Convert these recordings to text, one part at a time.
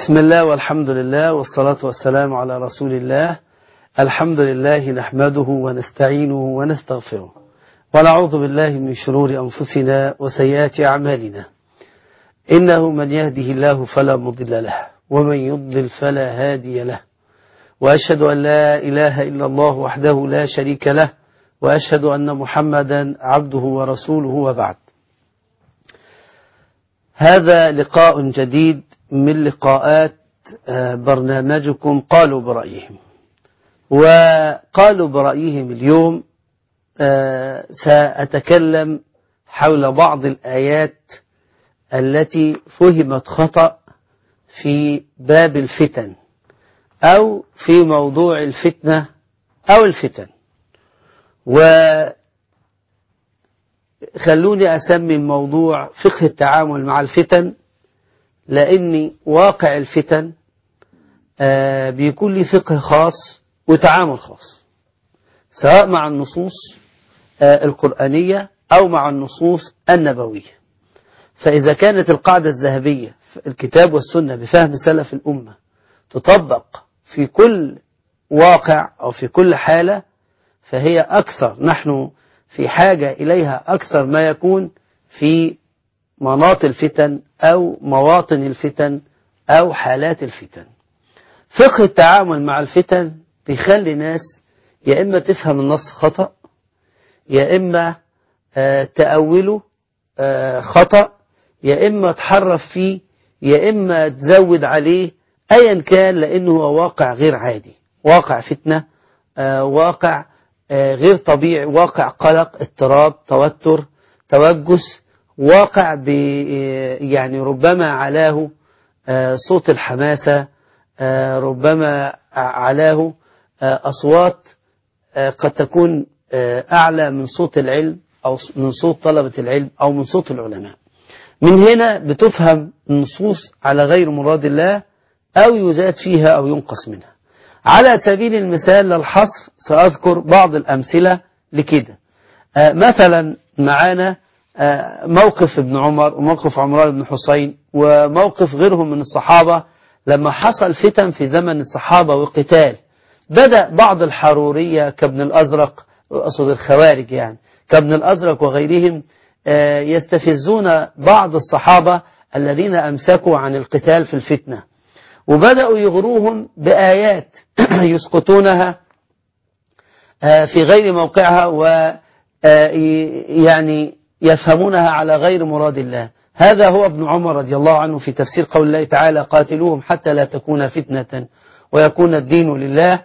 بسم الله والحمد لله والصلاة والسلام على رسول الله. الحمد لله نحمده ونستعينه ونستغفره ونعوذ بالله من شرور أنفسنا وسيئات أعمالنا. إنه من يهده الله فلا مضل له ومن يضلل فلا هادي له، وأشهد أن لا إله إلا الله وحده لا شريك له، وأشهد أن محمدا عبده ورسوله، وبعد. هذا لقاء جديد من لقاءات برنامجكم قالوا برأيهم. وقالوا برأيهم اليوم سأتكلم حول بعض الآيات التي فهمت خطأ في باب الفتن أو في موضوع الفتنة أو الفتن. وخلوني أسمي الموضوع فقه التعامل مع الفتن، لأن واقع الفتن بيكون لي فقه خاص وتعامل خاص، سواء مع النصوص القرآنية أو مع النصوص النبوية. فإذا كانت القاعدة الذهبية في الكتاب والسنة بفهم سلف الأمة تطبق في كل واقع أو في كل حالة، فهي أكثر، نحن في حاجة إليها أكثر ما يكون في مناط الفتن أو مواطن الفتن أو حالات الفتن. فقه التعامل مع الفتن بيخلي ناس يا إما تفهم النص خطأ، يا إما تأوله خطأ، يا إما تحرف فيه، يا إما تزود عليه، أيا كان، لأنه هو واقع غير عادي، واقع فتنة، واقع غير طبيعي، واقع قلق، اضطراب، توتر، توجس، واقع يعني ربما علاه صوت الحماسة، ربما علاه أصوات قد تكون أعلى من صوت العلم أو من صوت طلبة العلم أو من صوت العلماء. من هنا بتفهم النصوص على غير مراد الله، أو يزاد فيها أو ينقص منها. على سبيل المثال للحصر سأذكر بعض الأمثلة لكده. مثلا معانا موقف ابن عمر وموقف عمران بن حسين وموقف غيرهم من الصحابة لما حصل فتن في زمن الصحابة وقتال. بدأ بعض الحرورية كابن الأزرق، أقصد الخوارج يعني، كابن الأزرق وغيرهم يستفزون بعض الصحابة الذين أمسكوا عن القتال في الفتنة، وبدأوا يغروهم بآيات يسقطونها في غير موقعها، ويعني يفهمونها على غير مراد الله. هذا هو ابن عمر رضي الله عنه في تفسير قول الله تعالى: قاتلوهم حتى لا تكون فتنة ويكون الدين لله.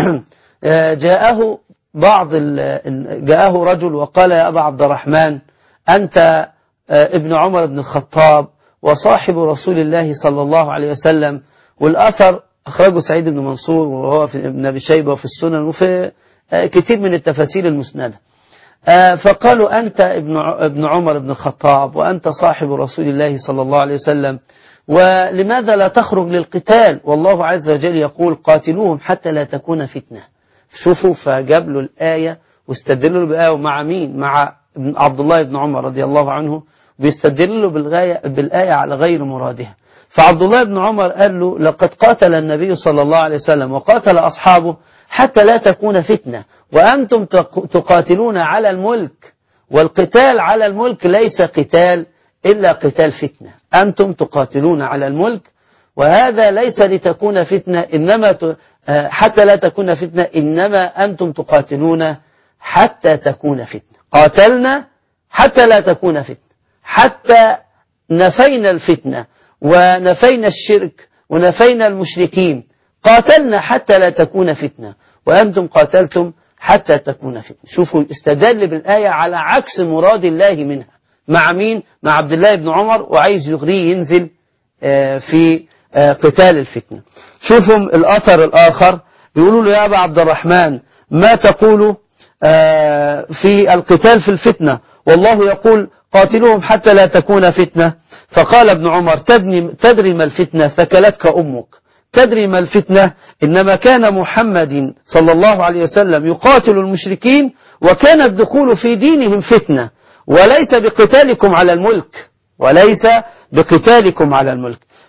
جاءه رجل وقال: يا أبا عبد الرحمن، أنت ابن عمر بن الخطاب وصاحب رسول الله صلى الله عليه وسلم. والأثر أخرجه سعيد بن منصور وهو في ابن أبي شيبة وفي السنن وفي كثير من التفاسير المسندة. فقالوا: أنت ابن عمر بن الخطاب وأنت صاحب رسول الله صلى الله عليه وسلم، ولماذا لا تخرج للقتال والله عز وجل يقول: قاتلوهم حتى لا تكون فتنة. شوفوا، فجاب له الآية واستدلوا له بآية. ومع مين؟ مع عبد الله بن عمر رضي الله عنه، بيستدلوا بالآية على غير مرادها. فعبد الله بن عمر قال له: لقد قاتل النبي صلى الله عليه وسلم وقاتل أصحابه حتى لا تكون فتنة، وأنتم تقاتلون على الملك، والقتال على الملك ليس قتال إلا قتال فتنة. أنتم تقاتلون على الملك، وهذا ليس لتكون فتنة، إنما حتى لا تكون فتنة، إنما أنتم تقاتلون حتى تكون فتنة. قاتلنا حتى لا تكون فتنة، حتى نفينا الفتنة ونفينا الشرك ونفينا المشركين. قاتلنا حتى لا تكون فتنة، وأنتم قاتلتم حتى تكون فتنة. شوفوا، استدل بالآية على عكس مراد الله منها. مع مين؟ مع عبد الله بن عمر، وعايز يغريه ينزل في قتال الفتنة. شوفوا الأثر الآخر، يقولوا له: يا أبا عبد الرحمن، ما تقول في القتال في الفتنة والله يقول: قاتلوهم حتى لا تكون فتنة؟ فقال ابن عمر: تدري ما الفتنة؟ ثكلتك أمك. تدري ما الفتنة؟ إنما كان محمد صلى الله عليه وسلم يقاتل المشركين، وكان الدخول في دينهم فتنة، وليس بقتالكم على الملك، وليس بقتالكم على الملك.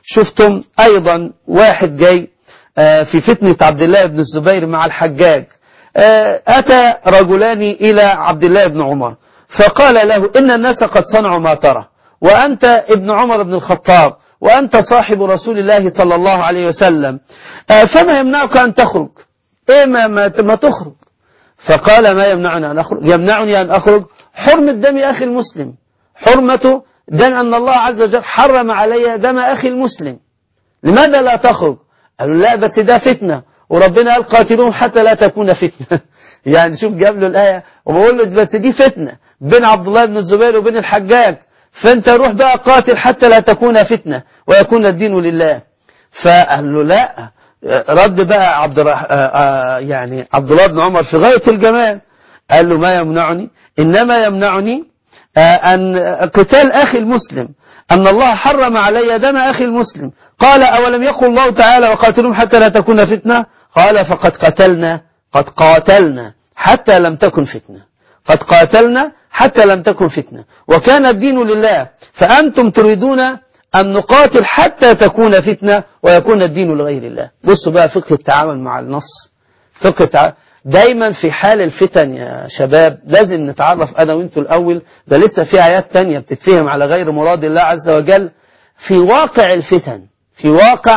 شفتم أيضا واحد جاي في فتنة عبد الله بن الزبير مع الحجاج، أتى رجلان إلى عبد الله بن عمر فقال له إن الناس قد صنعوا ما ترى، وأنت ابن عمر بن الخطاب، وأنت صاحب رسول الله صلى الله عليه وسلم، فما يمنعك أن تخرج؟ إيه ما تخرج؟ فقال ما يمنعني أن أخرج؟ يمنعني أن أخرج حرمة دم أخي المسلم، حرمة دم، أن الله عز وجل حرم علي دم أخي المسلم، لماذا لا تخرج؟ قالوا لا بس ده فتنة، وربنا قال قاتلوهم حتى لا تكون فتنة. يعني شوف جاب له الآية وبقول له بس دي فتنة بين عبد الله بن الزبير وبين الحجاج، فأنت روح بقى قاتل حتى لا تكون فتنة ويكون الدين لله. فقال له لا. رد بقى عبد الله بن عمر في غاية الجمال، قال له ما يمنعني، إنما يمنعني أن قتال أخي المسلم، أن الله حرم علي دم أخي المسلم. قال أولم يقل الله تعالى وقاتلهم حتى لا تكون فتنة؟ قال فقد قاتلنا حتى لم تكن فتنة، قد قاتلنا حتى لم تكن فتنة وكان الدين لله، فأنتم تريدون أن نقاتل حتى تكون فتنة ويكون الدين لغير الله. بصوا بقى فقه التعامل مع النص، دايما في حال الفتن يا شباب لازم نتعرف أنا وإنتوا الأول، ده لسه في آيات تانية بتتفهم على غير مراد الله عز وجل. في واقع الفتن، في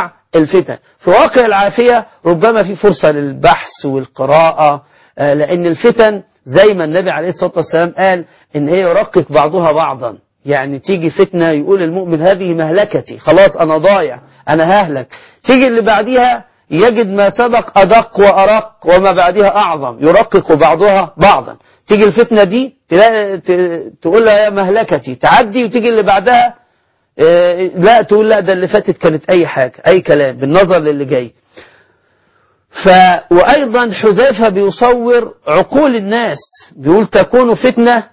واقع العافية ربما في فرصة للبحث والقراءة، لأن الفتن زي ما النبي عليه الصلاة والسلام قال إن هي يرقق بعضها بعضا، يعني تيجي فتنة يقول المؤمن هذه مهلكتي، خلاص أنا ضايع أنا ههلك، تيجي اللي بعديها يجد ما سبق أدق وأرق وما بعدها أعظم، يرقق بعضها بعضا. تيجي الفتنة دي تقول لها يا مهلكتي تعدي، وتيجي اللي بعدها لا تقول لا ده اللي فاتت كانت أي حاجة أي كلام بالنظر للي جاي. وأيضا حذيفة بيصور عقول الناس، بيقول تكون فتنة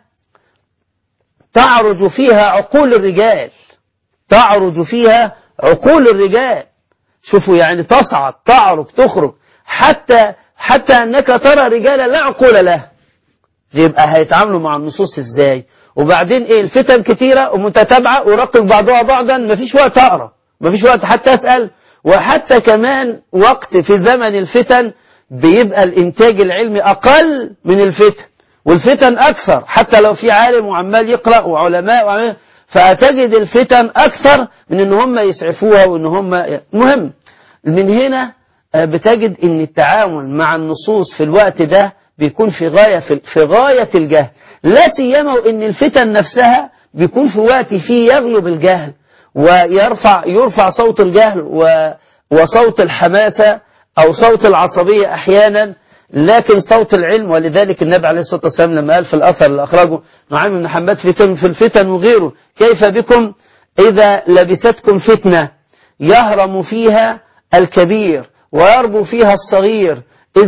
تعرج فيها عقول الرجال، تعرج فيها عقول الرجال. شوفوا يعني تصعد تعرج تخرج حتى أنك ترى رجالا لا عقول له. يبقى هيتعاملوا مع النصوص ازاي؟ وبعدين ايه؟ الفتن كتيرة ومتتابعة ورقق بعضها بعضا، مفيش وقت أقرأ، مفيش وقت حتى أسأل، وحتى كمان وقت في زمن الفتن بيبقى الإنتاج العلمي أقل من الفتن، والفتن أكثر حتى لو في عالم وعمال يقرأ وعلماء فتجد الفتن أكثر من إن هم يسعفوها وإن هم مهم. من هنا بتجد إن التعامل مع النصوص في الوقت ده بيكون في غاية الجهل، لا سيما وإن الفتن نفسها بيكون في وقت فيه يغلب الجهل ويرفع صوت الجهل وصوت الحماسة أو صوت العصبية أحيانا، لكن صوت العلم. ولذلك النبي عليه الصلاة والسلام لما قال في الأثر اللي أخرجه نعيم بن حماد في الفتن وغيره: كيف بكم إذا لبستكم فتنة يهرم فيها الكبير ويربو فيها الصغير،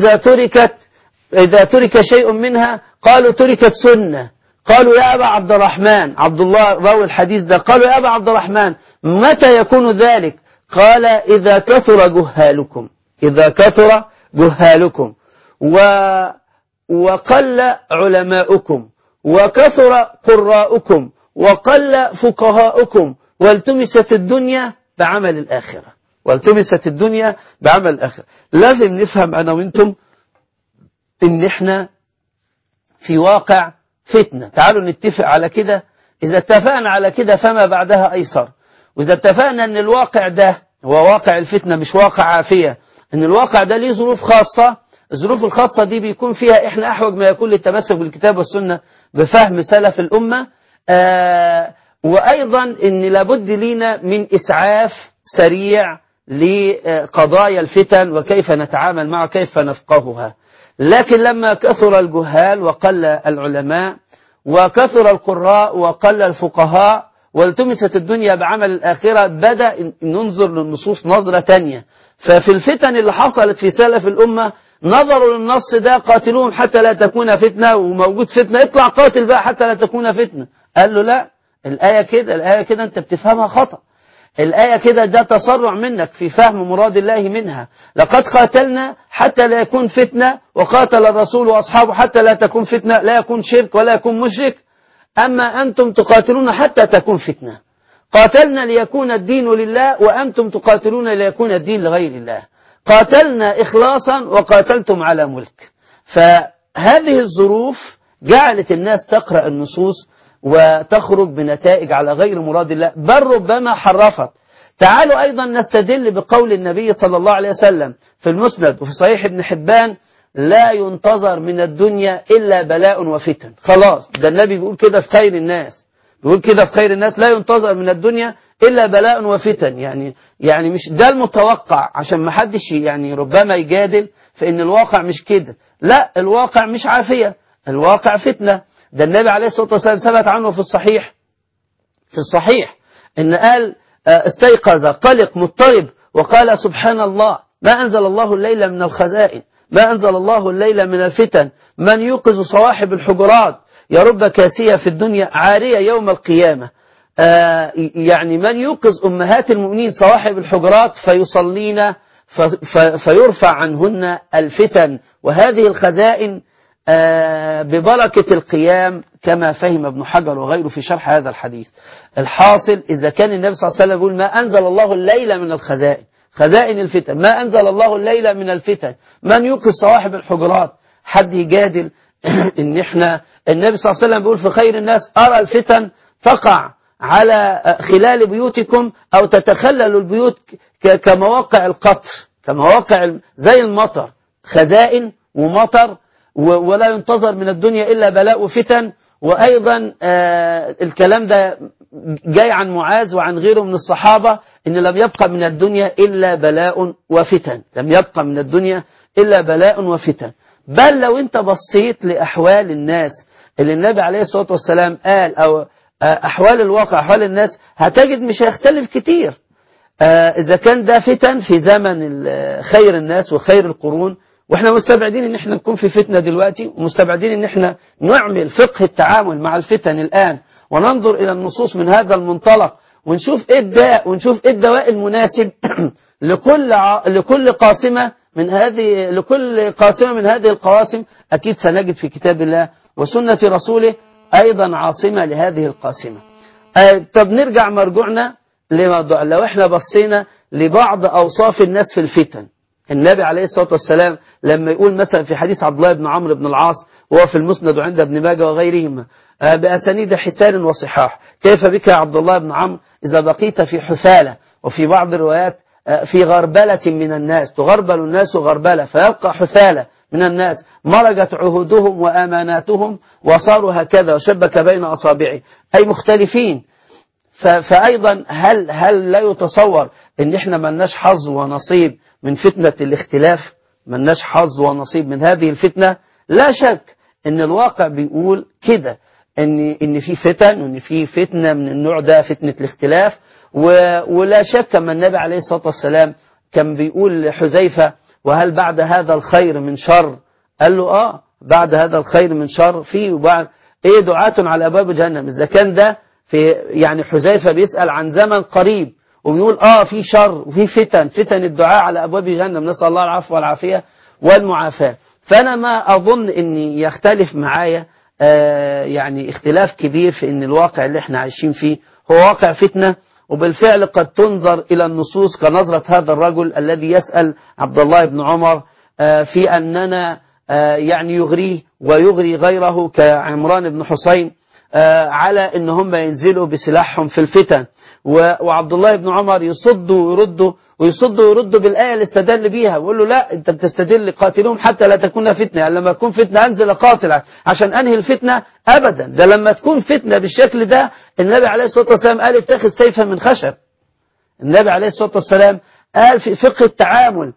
إذا ترك شيء منها قالوا تركت سنة، قالوا يا أبا عبد الرحمن، عبد الله راوي الحديث ده، قالوا يا أبا عبد الرحمن متى يكون ذلك؟ قال إذا كثر جهالكم وقل علماؤكم وكثر قراؤكم وقل فقهاؤكم والتمست الدنيا بعمل الآخرة. لازم نفهم أنا وإنتم إن إحنا في واقع فتنة. تعالوا نتفق على كده، إذا اتفقنا على كده فما بعدها أيسر. وإذا اتفقنا أن الواقع ده هو واقع الفتنة مش واقع عافية، أن الواقع ده ليه ظروف خاصة، الظروف الخاصة دي بيكون فيها إحنا أحوج ما يكون للتمسك بالكتاب والسنة بفهم سلف الأمة. وأيضا أن لابد لنا من إسعاف سريع لقضايا الفتن وكيف نتعامل معها كيف نفقهها. لكن لما كثر الجهال وقل العلماء وكثر القراء وقل الفقهاء والتمست الدنيا بعمل الآخرة، بدأ ننظر للنصوص نظرة تانية. ففي الفتن اللي حصلت في سلف الأمة نظروا للنص ده: قاتلوهم حتى لا تكون فتنة، وموجود فتنة اطلع قاتل بقى حتى لا تكون فتنة. قال له لا، الآية كده أنت بتفهمها خطأ، الآية كده ده تسرع منك في فهم مراد الله منها. لقد قاتلنا حتى لا يكون فتنة، وقاتل الرسول وأصحابه حتى لا تكون فتنة، لا يكون شرك ولا يكون مشرك. أما أنتم تقاتلون حتى تكون فتنة. قاتلنا ليكون الدين لله وأنتم تقاتلون ليكون الدين لغير الله، قاتلنا إخلاصا وقاتلتم على ملك. فهذه الظروف جعلت الناس تقرأ النصوص وتخرج بنتائج على غير مراد الله، بل ربما حرفت. تعالوا أيضا نستدل بقول النبي صلى الله عليه وسلم في المسند وفي صحيح ابن حبان: لا ينتظر من الدنيا إلا بلاء وفتن. خلاص، ده النبي بيقول كده في خير الناس، بيقول كده في خير الناس: لا ينتظر من الدنيا إلا بلاء وفتن. يعني مش ده المتوقع، عشان ما حدش يعني ربما يجادل في إن الواقع مش كده. لا، الواقع مش عافية، الواقع فتنة. ده النبي عليه الصلاة والسلام ثبت عنه في الصحيح إن قال: استيقظ قلق مضطرب وقال: سبحان الله، ما أنزل الله الليل من الخزائن، ما أنزل الله الليل من الفتن، من يوقظ صواحب الحجرات، يا رب كاسية في الدنيا عارية يوم القيامة. يعني من يوقظ أمهات المؤمنين صواحب الحجرات فيصلين فيرفع عنهن الفتن وهذه الخزائن ببركة القيام، كما فهم ابن حجر وغيره في شرح هذا الحديث. الحاصل، إذا كان النبي صلى الله عليه وسلم يقول: ما أنزل الله الليل من الخزائن، خزائن الفتن، ما أنزل الله الليل من الفتن، من يوقظ صواحب الحجرات، حد يجادل إن إحنا النبي صلى الله عليه وسلم بيقول في خير الناس: أرى الفتن تقع على خلال بيوتكم أو تتخلل البيوت كمواقع القطر، كمواقع زي المطر، خزائن ومطر، ولا ينتظر من الدنيا إلا بلاء وفتن. وأيضا الكلام ده جاي عن معاذ وعن غيره من الصحابة، إن لم يبقى من الدنيا إلا بلاء وفتن، لم يبقى من الدنيا إلا بلاء وفتن. بل لو أنت بصيت لأحوال الناس اللي النبي عليه الصلاة والسلام قال، أو أحوال الواقع، أحوال الناس، هتجد مش هيختلف كتير. إذا كان ده فتن في زمن خير الناس وخير القرون، واحنا مستبعدين ان احنا نكون في فتنة دلوقتي، ومستبعدين ان احنا نعمل فقه التعامل مع الفتن الآن، وننظر إلى النصوص من هذا المنطلق، ونشوف ايه الداء ونشوف ايه الدواء المناسب لكل قاسمة من هذه القواسم. أكيد سنجد في كتاب الله وسنة رسوله أيضا عاصمة لهذه القاسمة. طب نرجع مرجوعنا لموضوع. لو احنا بصينا لبعض أوصاف الناس في الفتن، النبي عليه الصلاة والسلام لما يقول مثلا في حديث عبد الله بن عمرو بن العاص وهو في المسند وعند ابن ماجه وغيرهما بأسانيد حسان وصحاح: كيف بك يا عبد الله بن عمرو إذا بقيت في حثالة، وفي بعض الروايات في غربلة من الناس، تغربل الناس غربلة فيبقى حثالة من الناس، مرجت عهودهم وأماناتهم وصاروا هكذا وشبك بين أصابعه، أي مختلفين. فأيضا هل لا يتصور ان احنا ملناش حظ ونصيب من فتنة الاختلاف؟ ملناش حظ ونصيب من هذه الفتنة؟ لا شك ان الواقع بيقول كده، ان في فتن، وان في فتنة من النوع ده، فتنة الاختلاف. ولا شك كما النبي عليه الصلاة والسلام كان بيقول لحذيفة: وهل بعد هذا الخير من شر؟ قال له: بعد هذا الخير من شر، فيه وبعد دعاة على أبواب جهنم. إذا كان ده في يعني حذيفة بيسأل عن زمن قريب وبيقول في شر وفي فتن الدعاء على أبواب جهنم، نسأل الله العفو والعافية والمعافاة. فأنا ما أظن أن يختلف معايا يعني اختلاف كبير في أن الواقع اللي احنا عايشين فيه هو واقع فتنة. وبالفعل قد تنظر إلى النصوص كنظرة هذا الرجل الذي يسأل عبد الله بن عمر في أننا يعني يغريه ويغري غيره كعمران بن حسين على ان هم ينزلوا بسلاحهم في الفتن، وعبد الله بن عمر يصد ويرد بالآية اللي استدل بيها، ويقول له: لا، انت بتستدل قاتلهم حتى لا تكون فتنة، يعني لما تكون فتنة انزل قاتل عشان انهي الفتنة؟ ابدا، ده لما تكون فتنة بالشكل ده النبي عليه الصلاة والسلام قال: اتخذ سيفا من خشب. النبي عليه الصلاة والسلام قال في فقه التعامل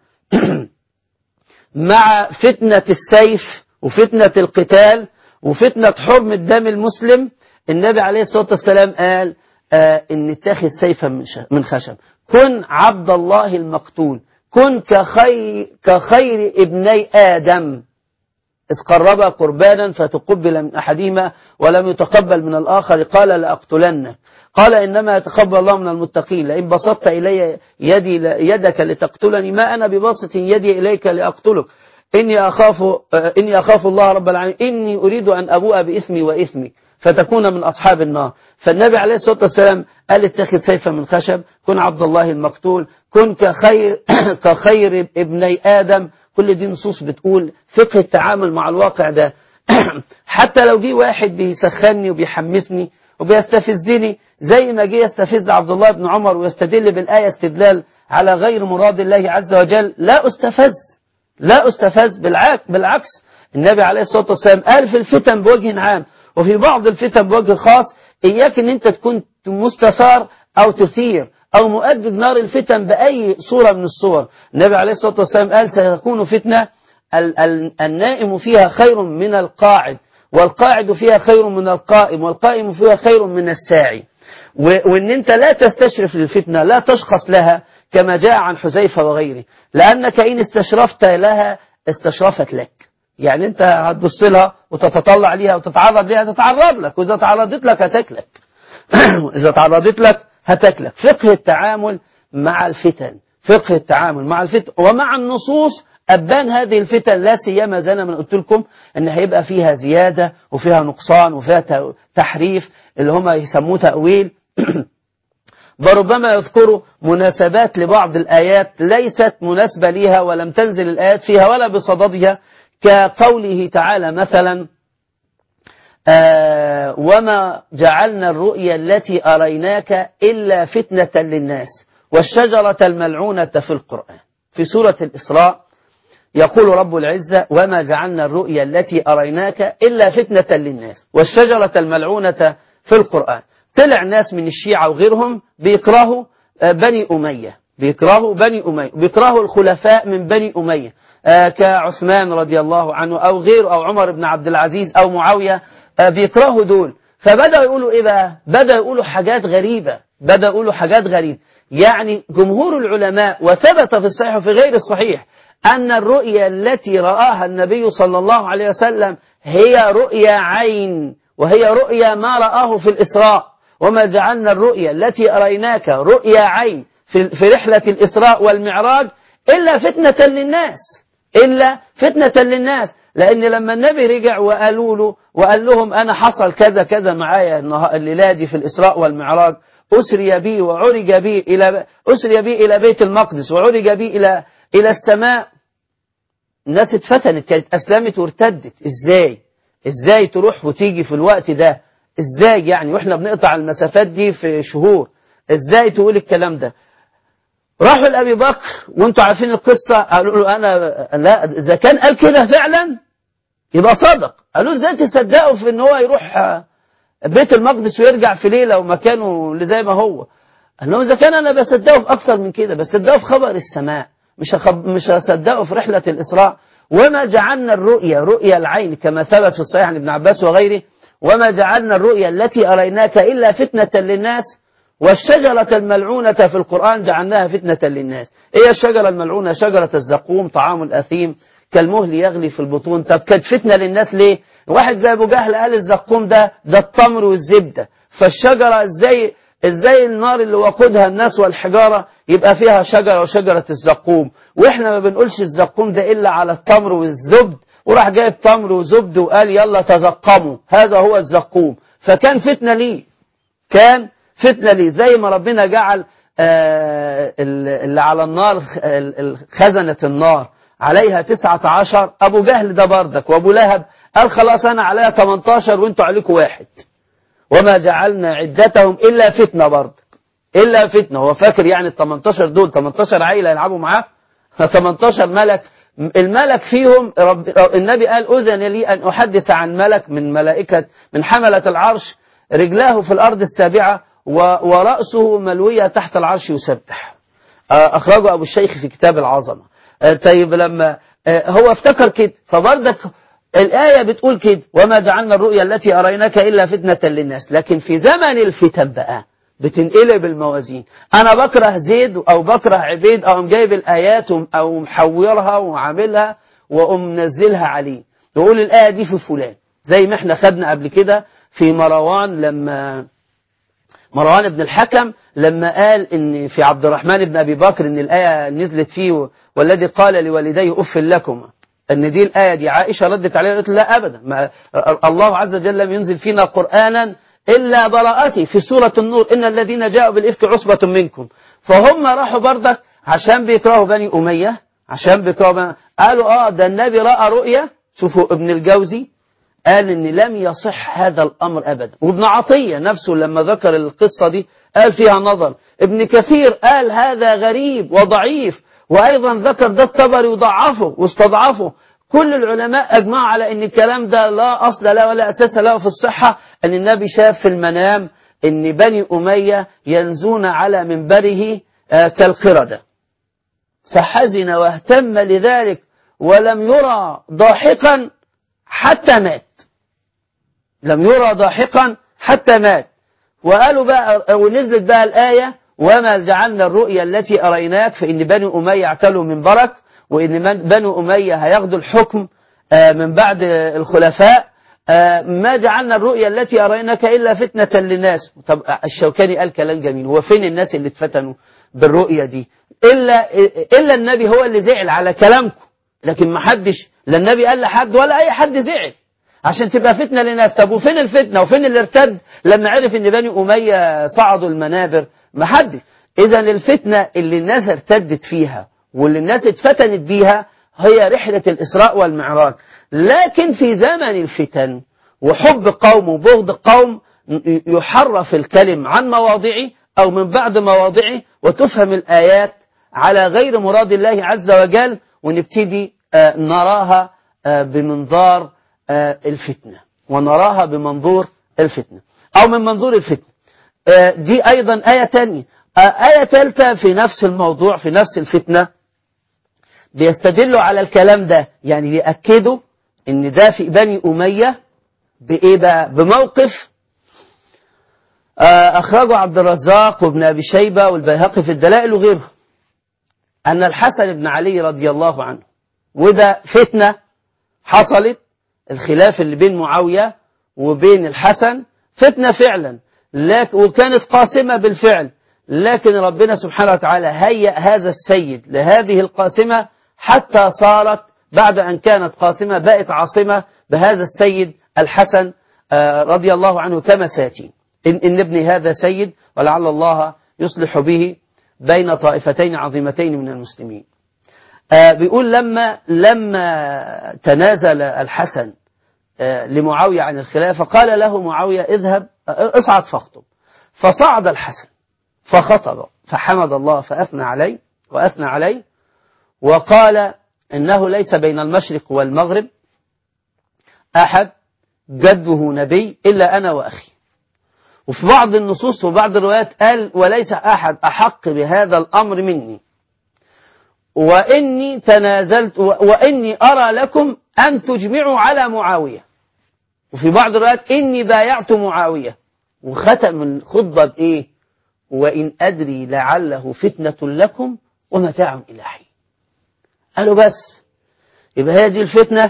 مع فتنة السيف وفتنة القتال وفتنة حرمة دم المسلم، النبي عليه الصلاة والسلام قال إن اتخذ سيفا من خشب، كن عبد الله المقتول، كن كخير ابني آدم، إذ قربا قربانا فتقبل من أحدهما ولم يتقبل من الآخر قال لأقتلنك، قال إنما يتقبل الله من المتقين، لئن بسطت إلي يدك لتقتلني ما أنا بباسط يدي إليك لأقتلك، إني أخاف الله رب العالمين، إني أريد أن أبوء بإثمي وإثمي فتكون من أصحاب النار. فالنبي عليه الصلاة والسلام قال اتخذ سيفا من خشب، كن عبد الله المقتول، كن كخير ابني آدم. كل دي نصوص بتقول فقه التعامل مع الواقع ده. حتى لو جه واحد بيسخني وبيحمسني وبيستفزني زي ما جه يستفز عبد الله بن عمر ويستدل بالآية استدلال على غير مراد الله عز وجل، لا أستفز بالعكس. النبي عليه الصلاة والسلام قال في الفتن بوجه عام وفي بعض الفتن بوجه خاص إياك أن أنت تكون مستثار أو تثير أو مؤجج نار الفتن بأي صورة من الصور. النبي عليه الصلاة والسلام قال ستكون فتنة النائم فيها خير من القاعد، والقاعد فيها خير من القائم، والقائم فيها خير من الساعي. وأن أنت لا تستشرف للفتنة، لا تشخص لها كما جاء عن حذيفة وغيره، لأنك إن استشرفت لها استشرفت لك. يعني أنت هتبص لها وتتطلع ليها وتتعرض لها تتعرض لك، وإذا تعرضت لك هتاكلك. إذا تعرضت لك هتاكلك. فقه التعامل مع الفتن، فقه التعامل مع الفتن ومع النصوص أبان هذه الفتن، لا سيما زي ما قلت لكم أن هيبقى فيها زيادة وفيها نقصان وفيها تحريف اللي هم يسموه تأويل. وربما يذكروا مناسبات لبعض الآيات ليست مناسبة لها ولم تنزل الآيات فيها ولا بصددها، كقوله تعالى مثلا وما جعلنا الرؤيا التي أريناك إلا فتنة للناس والشجرة الملعونة في القرآن. في سورة الإسراء يقول رب العزة وما جعلنا الرؤيا التي أريناك إلا فتنة للناس والشجرة الملعونة في القرآن. طلع ناس من الشيعة وغيرهم بيكرهوا بني أمية، بيكرهوا الخلفاء من بني أمية كعثمان رضي الله عنه أو غيره أو عمر بن عبد العزيز أو معاوية، بيكرهوا دول. فبدأوا يقولوا إيه بقى؟ بدأوا يقولوا حاجات غريبة. يعني جمهور العلماء وثبت في الصحيح وفي غير الصحيح أن الرؤيا التي رآها النبي صلى الله عليه وسلم هي رؤيا عين، وهي رؤيا ما رآه في الإسراء. وما جعلنا الرؤيا التي أريناك رؤيا عين في رحلة الإسراء والمعراج إلا فتنة للناس. لأن لما النبي رجع وقال لهم أنا حصل كذا كذا معايا الليلة دي في الإسراء والمعراج، أسري بي إلى بيت المقدس وعرج بي إلى السماء. الناس اتفتنت، كانت أسلمت وارتدت. إزاي تروح وتيجي في الوقت ده؟ إزاي يعني وإحنا بنقطع المسافات دي في شهور؟ إزاي تقول الكلام ده؟ راحوا لأبي بكر وانتوا عارفين القصة، قالوا له لا إذا كان قال كده فعلا يبقى صدق. قالوا إزاي تصدقوا في إن هو يروح بيت المقدس ويرجع في ليلة ومكانه اللي زي ما هو؟ قال له إذا كان أنا بصدقه في أكثر من كده، بصدقه في خبر السماء، مش هصدقه في رحلة الإسراء. وما جعلنا رؤيا العين كما ثبت في الصحيح عن ابن عباس وغيره، وما جعلنا الرؤيا التي أريناك إلا فتنة للناس والشجرة الملعونة في القرآن جعلناها فتنة للناس. إيه الشجرة الملعونة؟ شجرة الزقوم، طعام الأثيم كالمهل يغلي في البطون. طب كانت فتنة للناس ليه؟ واحد زي أبو جهل قال الزقوم ده التمر والزبدة، فالشجرة ازاي النار اللي وقودها الناس والحجارة يبقى فيها شجرة وشجرة الزقوم؟ واحنا ما بنقولش الزقوم ده إلا على التمر والزبد، وراح جايب تمر وزبد وقال يلا تزقموا، هذا هو الزقوم. فكان فتنة ليه، زي ما ربنا جعل اللي على النار خزنة النار عليها 19. أبو جهل ده بردك وأبو لهب قال خلاص أنا عليها 18 وانتوا عليكم 1. وما جعلنا عدتهم إلا فتنة بردك، إلا فتنة. هو فاكر يعني ال 18 دول 18 عيلة يلعبوا معاه؟ 18 ملك، الملك فيهم النبي قال أذن لي أن أحدث عن ملك من حملة العرش رجلاه في الأرض السابعة ورأسه ملوية تحت العرش يسبح. أخرجه أبو الشيخ في كتاب العظمة. طيب لما هو افتكر كده، فبردك الآية بتقول كده وما جعلنا الرؤيا التي أريناك إلا فتنة للناس. لكن في زمن الفتن بقى بتنقلب الموازين. أنا بكره زيد أو بكره عبيد أو جايب الآيات أو محورها وعاملها ومنزلها عليه، يقول الآية دي في فلان، زي ما احنا خدنا قبل كده في مروان بن الحكم لما قال إن في عبد الرحمن بن أبي بكر إن الآية نزلت فيه والذي قال لوالديه أف لكما، ان دي الآية دي عائشة ردت عليها قالت لا أبدا، ما الله عز وجل لم ينزل فينا قرآنا إلا براءتي في سورة النور إن الذين جاءوا بالإفك عصبة منكم. فهم راحوا بردك عشان بيكرهوا بني أمية، عشان بيكرهوا قالوا ده النبي رأى رؤية. شوفوا ابن الجوزي قال إن لم يصح هذا الأمر أبدا، وابن عطية نفسه لما ذكر القصة دي قال فيها نظر. ابن كثير قال هذا غريب وضعيف، وأيضا ذكر ده الطبري وضعفه واستضعفه. كل العلماء أجمعوا على أن الكلام ده لا أصل له ولا أساس له في الصحة، أن النبي شاف في المنام أن بني أمية ينزون على منبره كالقردة، فحزن واهتم لذلك ولم يرى ضاحكا حتى مات، لم يرى ضاحكا حتى مات. وقالوا بقى ونزلت بقى الآية وما جعلنا الرؤيا التي أريناك، فإن بني أمية اعتلوا منبرك، وإن بنو أمية هياخدوا الحكم من بعد الخلفاء. ما جعلنا الرؤيا التي أريناك إلا فتنة للناس. طب الشوكاني قال كلام جميل، هو فين الناس اللي اتفتنوا بالرؤيا دي؟ إلا النبي هو اللي زعل على كلامكم، لكن ما حدش، لا النبي قال لحد ولا أي حد زعل عشان تبقى فتنة للناس. طب وفين الفتنة وفين اللي ارتد لما عرف ان بني أمية صعدوا المنابر؟ ما حدش. إذا الفتنة اللي الناس ارتدت فيها واللي الناس اتفتنت بيها هي رحلة الإسراء والمعراج. لكن في زمن الفتن وحب قوم وبغض قوم يحرف الكلم عن مواضعه أو من بعد مواضعه، وتفهم الآيات على غير مراد الله عز وجل، ونبتدي نراها بمنظار الفتنة، ونراها بمنظور الفتنة أو من منظور الفتنة. دي أيضا آية تانية. آية ثالثة في نفس الموضوع في نفس الفتنة، بيستدلوا على الكلام ده، يعني بيأكدوا ان ده في بني أمية بإيه بقى؟ بموقف أخرجه عبد الرزاق وابن أبي شيبة والبيهقي في الدلائل وغيره، أن الحسن بن علي رضي الله عنه، وده فتنة حصلت، الخلاف اللي بين معاوية وبين الحسن فتنة فعلا، وكانت قاسمة بالفعل، لكن ربنا سبحانه وتعالى هيأ هذا السيد لهذه القاسمة حتى صارت بعد أن كانت قاسمة بقت عاصمة بهذا السيد الحسن رضي الله عنه كما سيأتي. إن ابني هذا سيد ولعل الله يصلح به بين طائفتين عظيمتين من المسلمين. بيقول لما تنازل الحسن لمعاوية عن الخلافة قال له معاوية اذهب اصعد فاخطب، فصعد الحسن فخطب فحمد الله وأثنى عليه وقال إنه ليس بين المشرق والمغرب أحد جده نبي إلا أنا وأخي. وفي بعض النصوص وبعض الروايات قال وليس أحد أحق بهذا الأمر مني، وإني تنازلت وإني أرى لكم أن تجمعوا على معاوية. وفي بعض الروايات إني بايعت معاوية. وختم الخطبة بإيه؟ وإن أدري لعله فتنة لكم ومتاع إلى حين. قالوا بس يبقى هي دي الفتنة،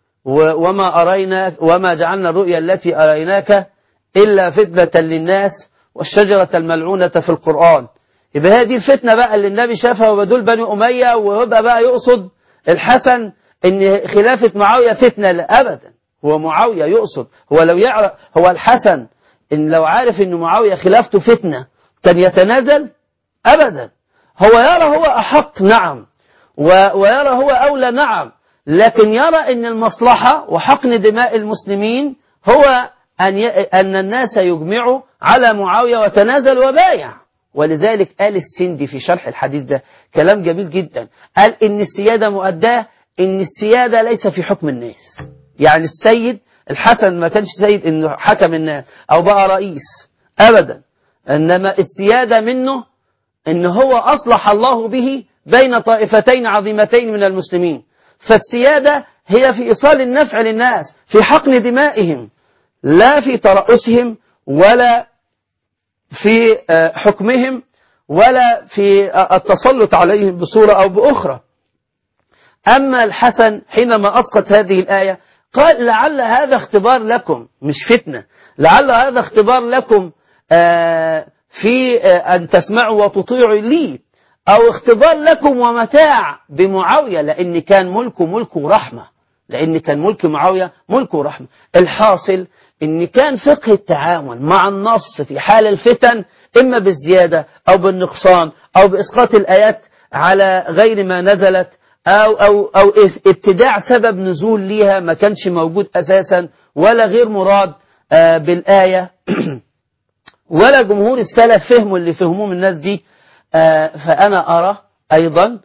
وما جعلنا الرؤيا التي أريناك إلا فتنة للناس والشجرة الملعونة في القرآن. يبقى هي دي الفتنة بقى اللي النبي شافها وبدول بني أمية، ويبقى بقى يقصد الحسن إن خلافة معاوية فتنة؟ أبدا، هو معاوية يقصد، هو لو يعرف، هو الحسن إن لو عارف إن معاوية خلافته فتنة كان يتنازل؟ أبدا. هو يرى هو أحق، نعم، ويرى هو أولى، نعم، لكن يرى أن المصلحة وحقن دماء المسلمين هو أن الناس يجمعوا على معاوية وتنازل وبايع. ولذلك قال السندي في شرح الحديث ده كلام جميل جدا، قال إن السيادة مؤداة، إن السيادة ليس في حكم الناس. يعني السيد الحسن ما كانش سيد إنه حكم الناس أو بقى رئيس أبدا، إنما السيادة منه إن هو أصلح الله به بين طائفتين عظيمتين من المسلمين. فالسيادة هي في إيصال النفع للناس، في حقن دمائهم، لا في ترأسهم ولا في حكمهم ولا في التسلط عليهم بصورة أو بأخرى. أما الحسن حينما أسقط هذه الآية قال لعل هذا اختبار لكم، مش فتنة، لعل هذا اختبار لكم في أن تسمعوا وتطيعوا لي. أو اختبار لكم ومتاع بمعاوية، لأن كان ملكه ملك ورحمة، لأن كان ملك معاوية ملك ورحمة. الحاصل إن كان فقه التعامل مع النص في حال الفتن إما بالزيادة أو بالنقصان أو بإسقاط الآيات على غير ما نزلت أو ابتداع سبب نزول ليها ما كانش موجود أساسا ولا غير مراد بالآية ولا جمهور السلف فهموا اللي فهموه من الناس دي. فأنا أرى أيضا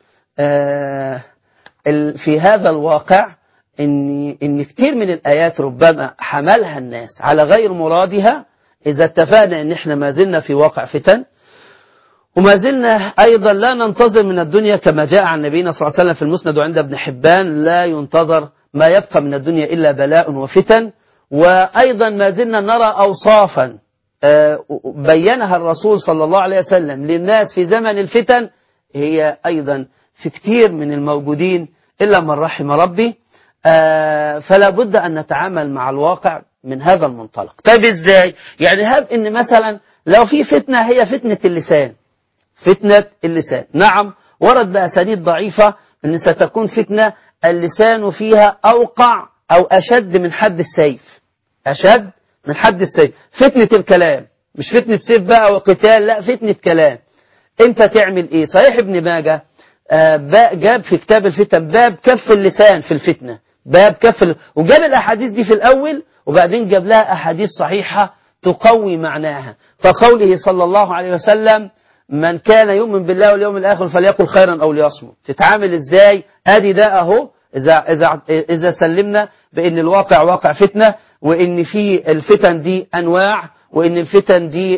في هذا الواقع إن كتير من الآيات ربما حملها الناس على غير مرادها، إذا اتفقنا إن إحنا ما زلنا في واقع فتن، وما زلنا أيضا لا ننتظر من الدنيا كما جاء عن نبينا صلى الله عليه وسلم في المسند وعند ابن حبان: لا ينتظر ما يبقى من الدنيا إلا بلاء وفتن. وأيضا ما زلنا نرى أوصافا بينها الرسول صلى الله عليه وسلم للناس في زمن الفتن، هي أيضا في كتير من الموجودين إلا من رحم ربي. فلا بد أن نتعامل مع الواقع من هذا المنطلق. طيب إزاي؟ يعني هب إن مثلا لو في فتنة هي فتنة اللسان، فتنة اللسان، نعم ورد بأسانيد ضعيفة أن ستكون فتنة اللسان فيها أوقع أو أشد من حد السيف، أشد من حد السيف. فتنة الكلام، مش فتنة سيف بقى وقتال، لا فتنة كلام. أنت تعمل إيه؟ صحيح ابن ماجه جاب في كتاب الفتن باب كف اللسان في الفتنة، باب كف وجاب الأحاديث دي في الأول، وبعدين جاب لها أحاديث صحيحة تقوي معناها، كقوله صلى الله عليه وسلم: من كان يؤمن بالله واليوم الآخر فليقل خيرا أو ليصمت. تتعامل إزاي؟ أدي ده أهو، إذا سلمنا بأن الواقع واقع فتنة، وإن في الفتن دي أنواع، وإن الفتن دي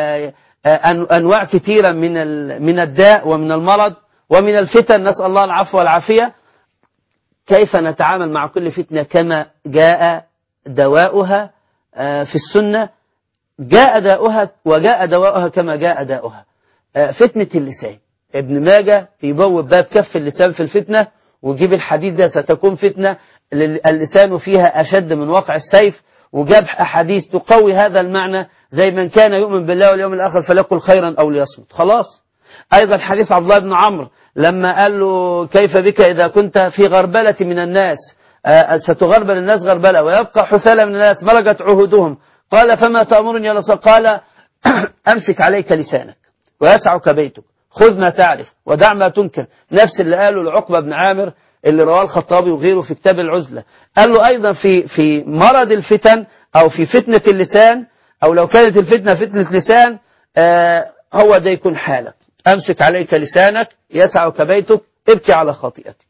أنواع كثيرة من الداء ومن المرض ومن الفتن، نسأل الله العفو والعافية. كيف نتعامل مع كل فتنة كما جاء دواؤها في السنة؟ جاء داؤها وجاء دواؤها كما جاء داؤها. فتنة اللسان، ابن ماجه يبوب باب كف اللسان في الفتنة، وجيب الحديث ده: ستكون فتنة اللسان فيها أشد من وقع السيف، وجاب أحاديث تقوي هذا المعنى، زي من كان يؤمن بالله واليوم الآخر فليقل خيرا أو ليصمت. خلاص. أيضا حديث عبد الله بن عمرو لما قال له: كيف بك إذا كنت في غربلة من الناس، ستغربل الناس غربلة ويبقى حثالة من الناس ملكت عهودهم، قال: فما تأمرني يا رسول؟ قال: أمسك عليك لسانك ويسعك بيتك، خذ ما تعرف ودع ما تنكر. نفس اللي قاله لعقبة بن عامر اللي رواه الخطابي وغيره في كتاب العزلة. قال له أيضا في مرض الفتن أو في فتنة اللسان، أو لو كانت الفتنة فتنة لسان، هو ده يكون حالك: أمسك عليك لسانك يسعك بيتك، ابكي على خطيئتك.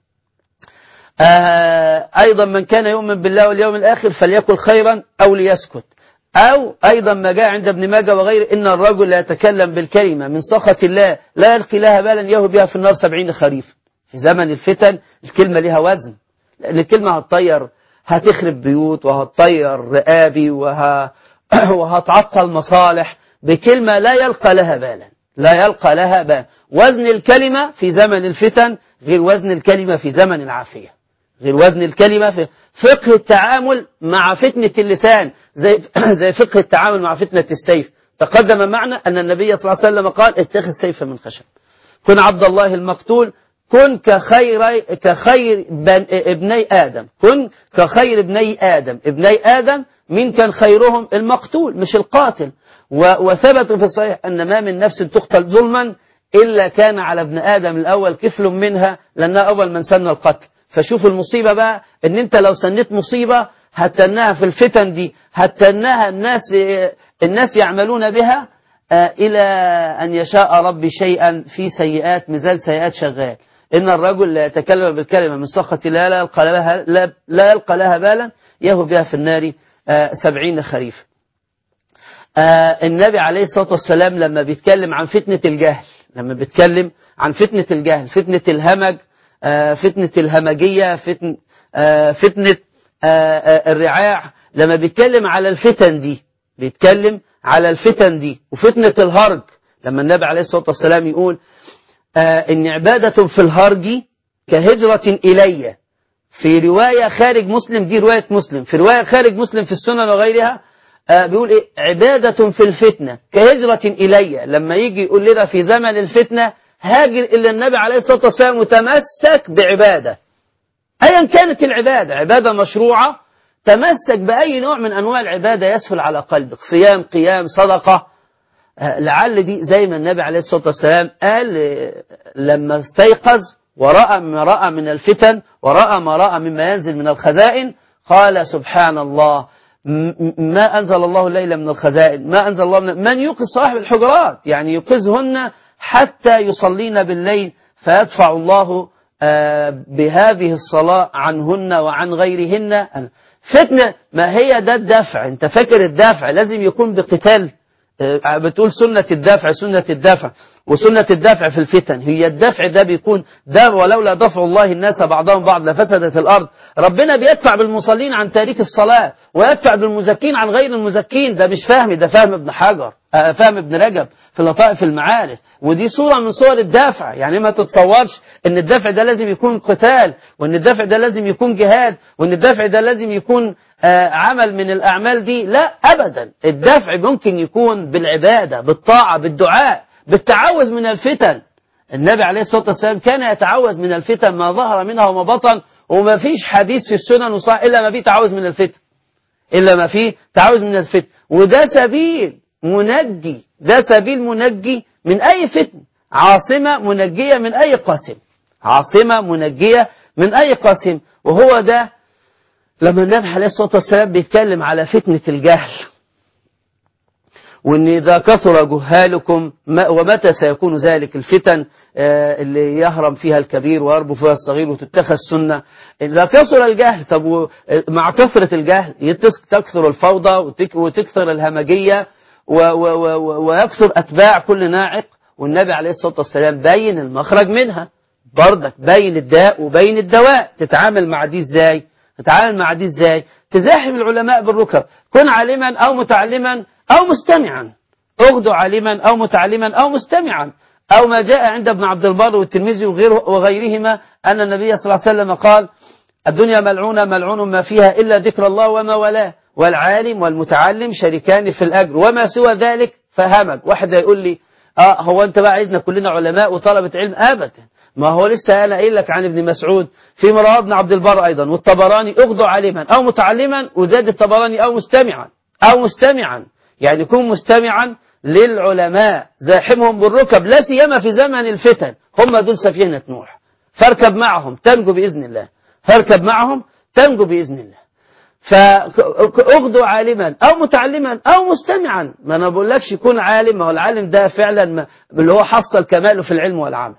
أيضا من كان يؤمن بالله واليوم الآخر فليقل خيرا أو ليسكت. أو أيضا ما جاء عند ابن ماجه وغيره: إن الرجل لا يتكلم بالكلمة من سخط الله لا يلقي لها بالا يهوي بها في النار 70 خريف. في زمن الفتن الكلمة لها وزن، لأن الكلمة هتطير، هتخرب بيوت وهتطير رقابي وهتعطل مصالح بكلمة لا يلقى لها بالا، لا يلقى لها بالا. وزن الكلمة في زمن الفتن غير وزن الكلمة في زمن العافية، غير وزن الكلمة في فقه التعامل مع فتنة اللسان، زي فقه التعامل مع فتنة السيف. تقدم معنا أن النبي صلى الله عليه وسلم قال: اتخذ سيفا من خشب، كن عبد الله المقتول، كن كخير ابني آدم، كن كخير ابني آدم. ابني آدم من كان خيرهم؟ المقتول مش القاتل. وثبت في الصحيح أن ما من نفس تقتل ظلما إلا كان على ابن آدم الأول كفل منها، لأنها أول من سن القتل. فشوف المصيبة بقى، ان انت لو سنيت مصيبة هتناها في الفتن دي، هتناها الناس يعملون بها الى ان يشاء ربي شيئا في سيئات، مزال سيئات شغال. ان الرجل لا يتكلم بالكلمة من سخط الله لا يلقى لها بالا يهوي بها في النار 70 خريف. النبي عليه الصلاة والسلام لما بيتكلم عن فتنة الجهل، لما بيتكلم عن فتنة الجهل، فتنة الهمج، فتنة الهمجية، فتنة الرعاع، لما بيتكلم على الفتن دي، بيتكلم على الفتن دي. وفتنة الهرج لما النبي عليه الصلاة والسلام يقول إن عبادة في الهرج كهجرة إلي. في رواية خارج مسلم، دي رواية مسلم، في رواية خارج مسلم في السنن وغيرها بيقول إيه؟ عبادة في الفتنة كهجرة إلي. لما يجي يقول لنا في زمن الفتنة هاجر إلى النبي عليه الصلاة والسلام وتمسك بعبادة أيا كانت العبادة، عبادة مشروعة، تمسك بأي نوع من أنواع العبادة يسهل على قلبك، صيام، قيام، صدقة. لعل دي زي ما النبي عليه الصلاة والسلام قال لما استيقظ ورأى ما رأى من الفتن ورأى ما رأى مما ينزل من الخزائن، قال سبحان الله، ما أنزل الله الليل من الخزائن، ما أنزل الله من يوقظ صاحب الحجرات، يعني يوقظهن حتى يصلين بالليل فيدفع الله بهذه الصلاة عنهن وعن غيرهن فتنة. ما هي ده الدفع؟ انت فاكر الدفع لازم يكون بقتال؟ بتقول سنة الدفع، سنة الدفع، وسنة الدفع في الفتن هي الدفع ده بيكون ده، ولولا دفع الله الناس بعضهم بعض لفسدت الأرض. ربنا بيدفع بالمصلين عن تاريك الصلاة ويدفع بالمزكين عن غير المزكين. ده مش فهمي، ده فهم ابن حجر، فهم ابن رجب في لطائف المعارف، ودي صورة من صور الدفع. يعني ما تتصورش ان الدفع ده لازم يكون قتال، وان الدفع ده لازم يكون جهاد، وان الدفع ده لازم يكون عمل من الأعمال دي. لا أبدا، الدفع ممكن يكون بالعبادة، بالطاعة، بالدعاء، بالتعوذ من الفتن. النبي عليه الصلاة والسلام كان يتعوذ من الفتن ما ظهر منها وما بطن، وما فيش حديث في السنن وصحيح إلا ما فيه تعوذ من الفتن، إلا ما فيه تعوذ من الفتن. وده سبيل منجي، ده سبيل منجي من أي فتن، عاصمة منجية من أي قاسم، عاصمة منجية من أي قاسم. وهو ده لما النبي عليه الصلاة والسلام بيتكلم على فتنة الجهل، وإن إذا كثر جهالكم ومتى سيكون ذلك، الفتن اللي يهرم فيها الكبير ويربو فيها الصغير وتتخذ سنة. إذا كثر الجهل، طب مع كثرة الجهل تكثر الفوضى وتكثر الهمجية ويكثر أتباع كل ناعق. والنبي عليه الصلاة والسلام بين المخرج منها، برضك بين الداء وبين الدواء. تتعامل مع دي ازاي؟ تتعامل مع دي ازاي؟ تزاحم العلماء بالركب، كن عالما أو متعلما أو مستمعا، اغدو عالما أو متعلما أو مستمعا. أو ما جاء عند ابن عبد البر والترمذي وغيرهما أن النبي صلى الله عليه وسلم قال: الدنيا ملعونة ملعون ما فيها إلا ذكر الله وما والاه، والعالم والمتعلم شريكان في الأجر، وما سوى ذلك فهمج. واحد يقول لي هو أنت بقى عايزنا كلنا علماء وطلبة علم؟ أبدا، ما هو لسه أنا قايل لك عن ابن مسعود في رواه ابن عبد البر أيضا والطبراني: اغدو عالما أو متعلما، وزاد الطبراني أو مستمعا، أو مستمعا، يعني كن مستمعا للعلماء، زاحمهم بالركب، لا سيما في زمن الفتن. هم دول سفينة نوح، فاركب معهم تنجو بإذن الله، فاركب معهم تنجو بإذن الله. فاغدو عالما أو متعلما أو مستمعا. ما أنا بقولكش يكون عالم، ما هو العالم ده فعلا اللي هو حصل كماله في العلم والعمل.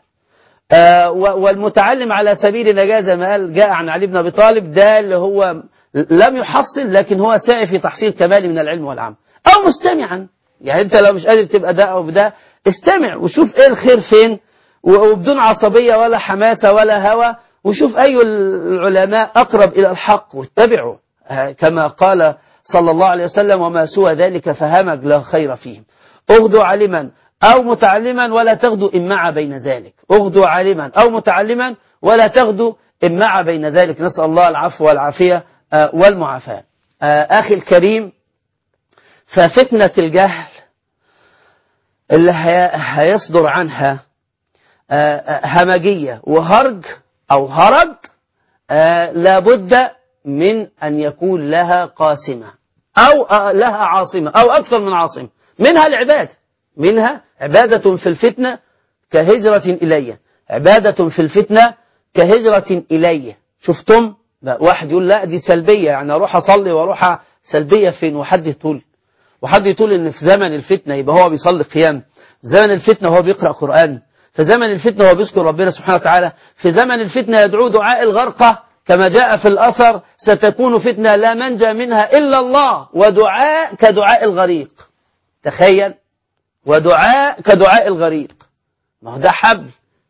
والمتعلم على سبيل النجاة زي ما قال جاء عن علي بن أبي طالب، ده اللي هو لم يحصل لكن هو ساعي في تحصيل كمال من العلم والعمل. أو مستمعا، يعني أنت لو مش قادر تبقى ده أو ده، استمع وشوف إيه الخير فين، وبدون عصبية ولا حماسة ولا هوى، وشوف أي العلماء أقرب إلى الحق واتبعه، كما قال صلى الله عليه وسلم: وما سوى ذلك فهمج لا خير فيهم. اغدو عالما أو متعلما ولا تغدو إمعا بين ذلك، اغدو عالما أو متعلما ولا تغدو إمعا بين ذلك. نسأل الله العفو والعافية والمعافاة. أخي الكريم، ففتنة الجهل اللي هيصدر عنها همجية وهرج أو هرج، لابد من أن يكون لها قاسمة أو لها عاصمة أو أكثر من عاصمة. منها العبادة، منها عبادة في الفتنة كهجرة إلي، عبادة في الفتنة كهجرة إلي. شفتم؟ واحد يقول لا دي سلبية، يعني أروح أصلي وأروح سلبية فين؟ وحد يطول إن في زمن الفتنة يبقى هو بيصلي قيام، في زمن الفتنة هو بيقرأ قرآن، في زمن الفتنة هو بيذكر ربنا سبحانه وتعالى، في زمن الفتنة يدعو دعاء الغرقة كما جاء في الأثر: ستكون فتنة لا منجى منها إلا الله، ودعاء كدعاء الغريق. تخيل، ودعاء كدعاء الغريق. ما هو ده حبل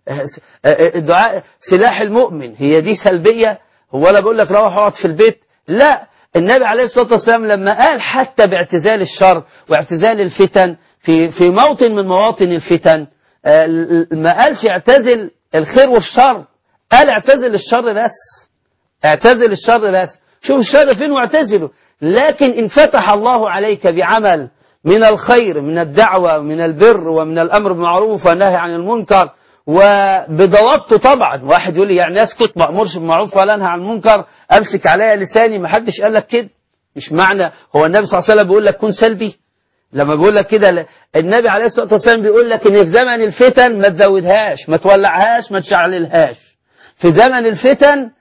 الدعاء سلاح المؤمن. هي دي سلبية؟ هو أنا بقول لك روح اقعد في البيت؟ لا، النبي عليه الصلاة والسلام لما قال حتى باعتزال الشر واعتزال الفتن في موطن من مواطن الفتن، ما قالش اعتزل الخير والشر، قال اعتزل الشر بس، اعتزل الشر بس، شوف الشر فين واعتزله. لكن إن فتح الله عليك بعمل من الخير، من الدعوة ومن البر ومن الأمر بالمعروف والنهي عن المنكر وبضوابطه طبعا. واحد يقول لي يعني اسكت ما امرش بالمعروف ولا انهى عن المنكر، امسك عليا لساني؟ ما حدش قال لك كده. مش معنى هو النبي صلى الله عليه وسلم بيقول لك كن سلبي؟ لما بيقول لك كده النبي عليه الصلاه والسلام بيقول لك ان في زمن الفتن ما تزودهاش، ما تولعهاش، ما تشعللهاش. في زمن الفتن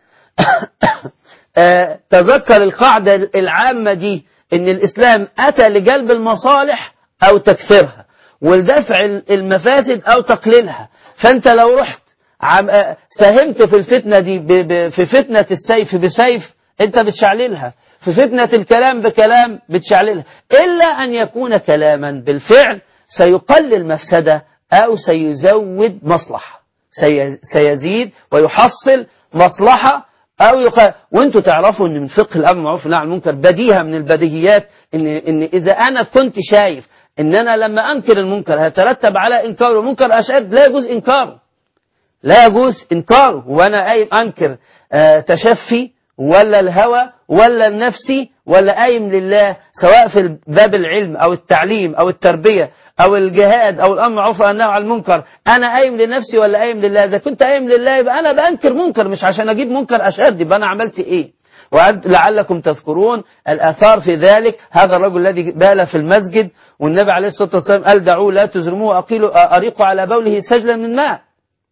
تذكر القاعده العامه دي، ان الاسلام اتى لجلب المصالح او تكثيرها، ولدفع المفاسد او تقليلها. فانت لو رحت ساهمت في الفتنه دي في فتنه السيف بسيف، انت بتشعللها. في فتنة الكلام بكلام بتشعللها، إلا أن يكون كلاما بالفعل سيقلل مفسدة أو سيزود مصلحة، سيزيد ويحصل مصلحة أو وانتوا تعرفوا أن من فقه الأمر بالمعروف والنهي عن المنكر بديهة من البديهيات، إن إذا أنا كنت شايف إن أنا لما أنكر المنكر هيترتب على إنكاره منكر أشد، لا يجوز إنكاره، لا يجوز إنكاره. وأنا قايم أنكر تشفي ولا الهوى ولا النفسي ولا قايم لله، سواء في باب العلم أو التعليم أو التربية أو الجهاد أو الأمر بالمعروف والنهي عن المنكر، أنا قايم لنفسي ولا قايم لله؟ إذا كنت قايم لله يبقى أنا بأنكر منكر، مش عشان أجيب منكر أشد. يبقى أنا عملت إيه؟ لعلكم تذكرون الآثار في ذلك. هذا الرجل الذي بال في المسجد والنبي عليه الصلاة والسلام قال دعوه لا تزرموه، أريقوا على بوله سجلا من ماء.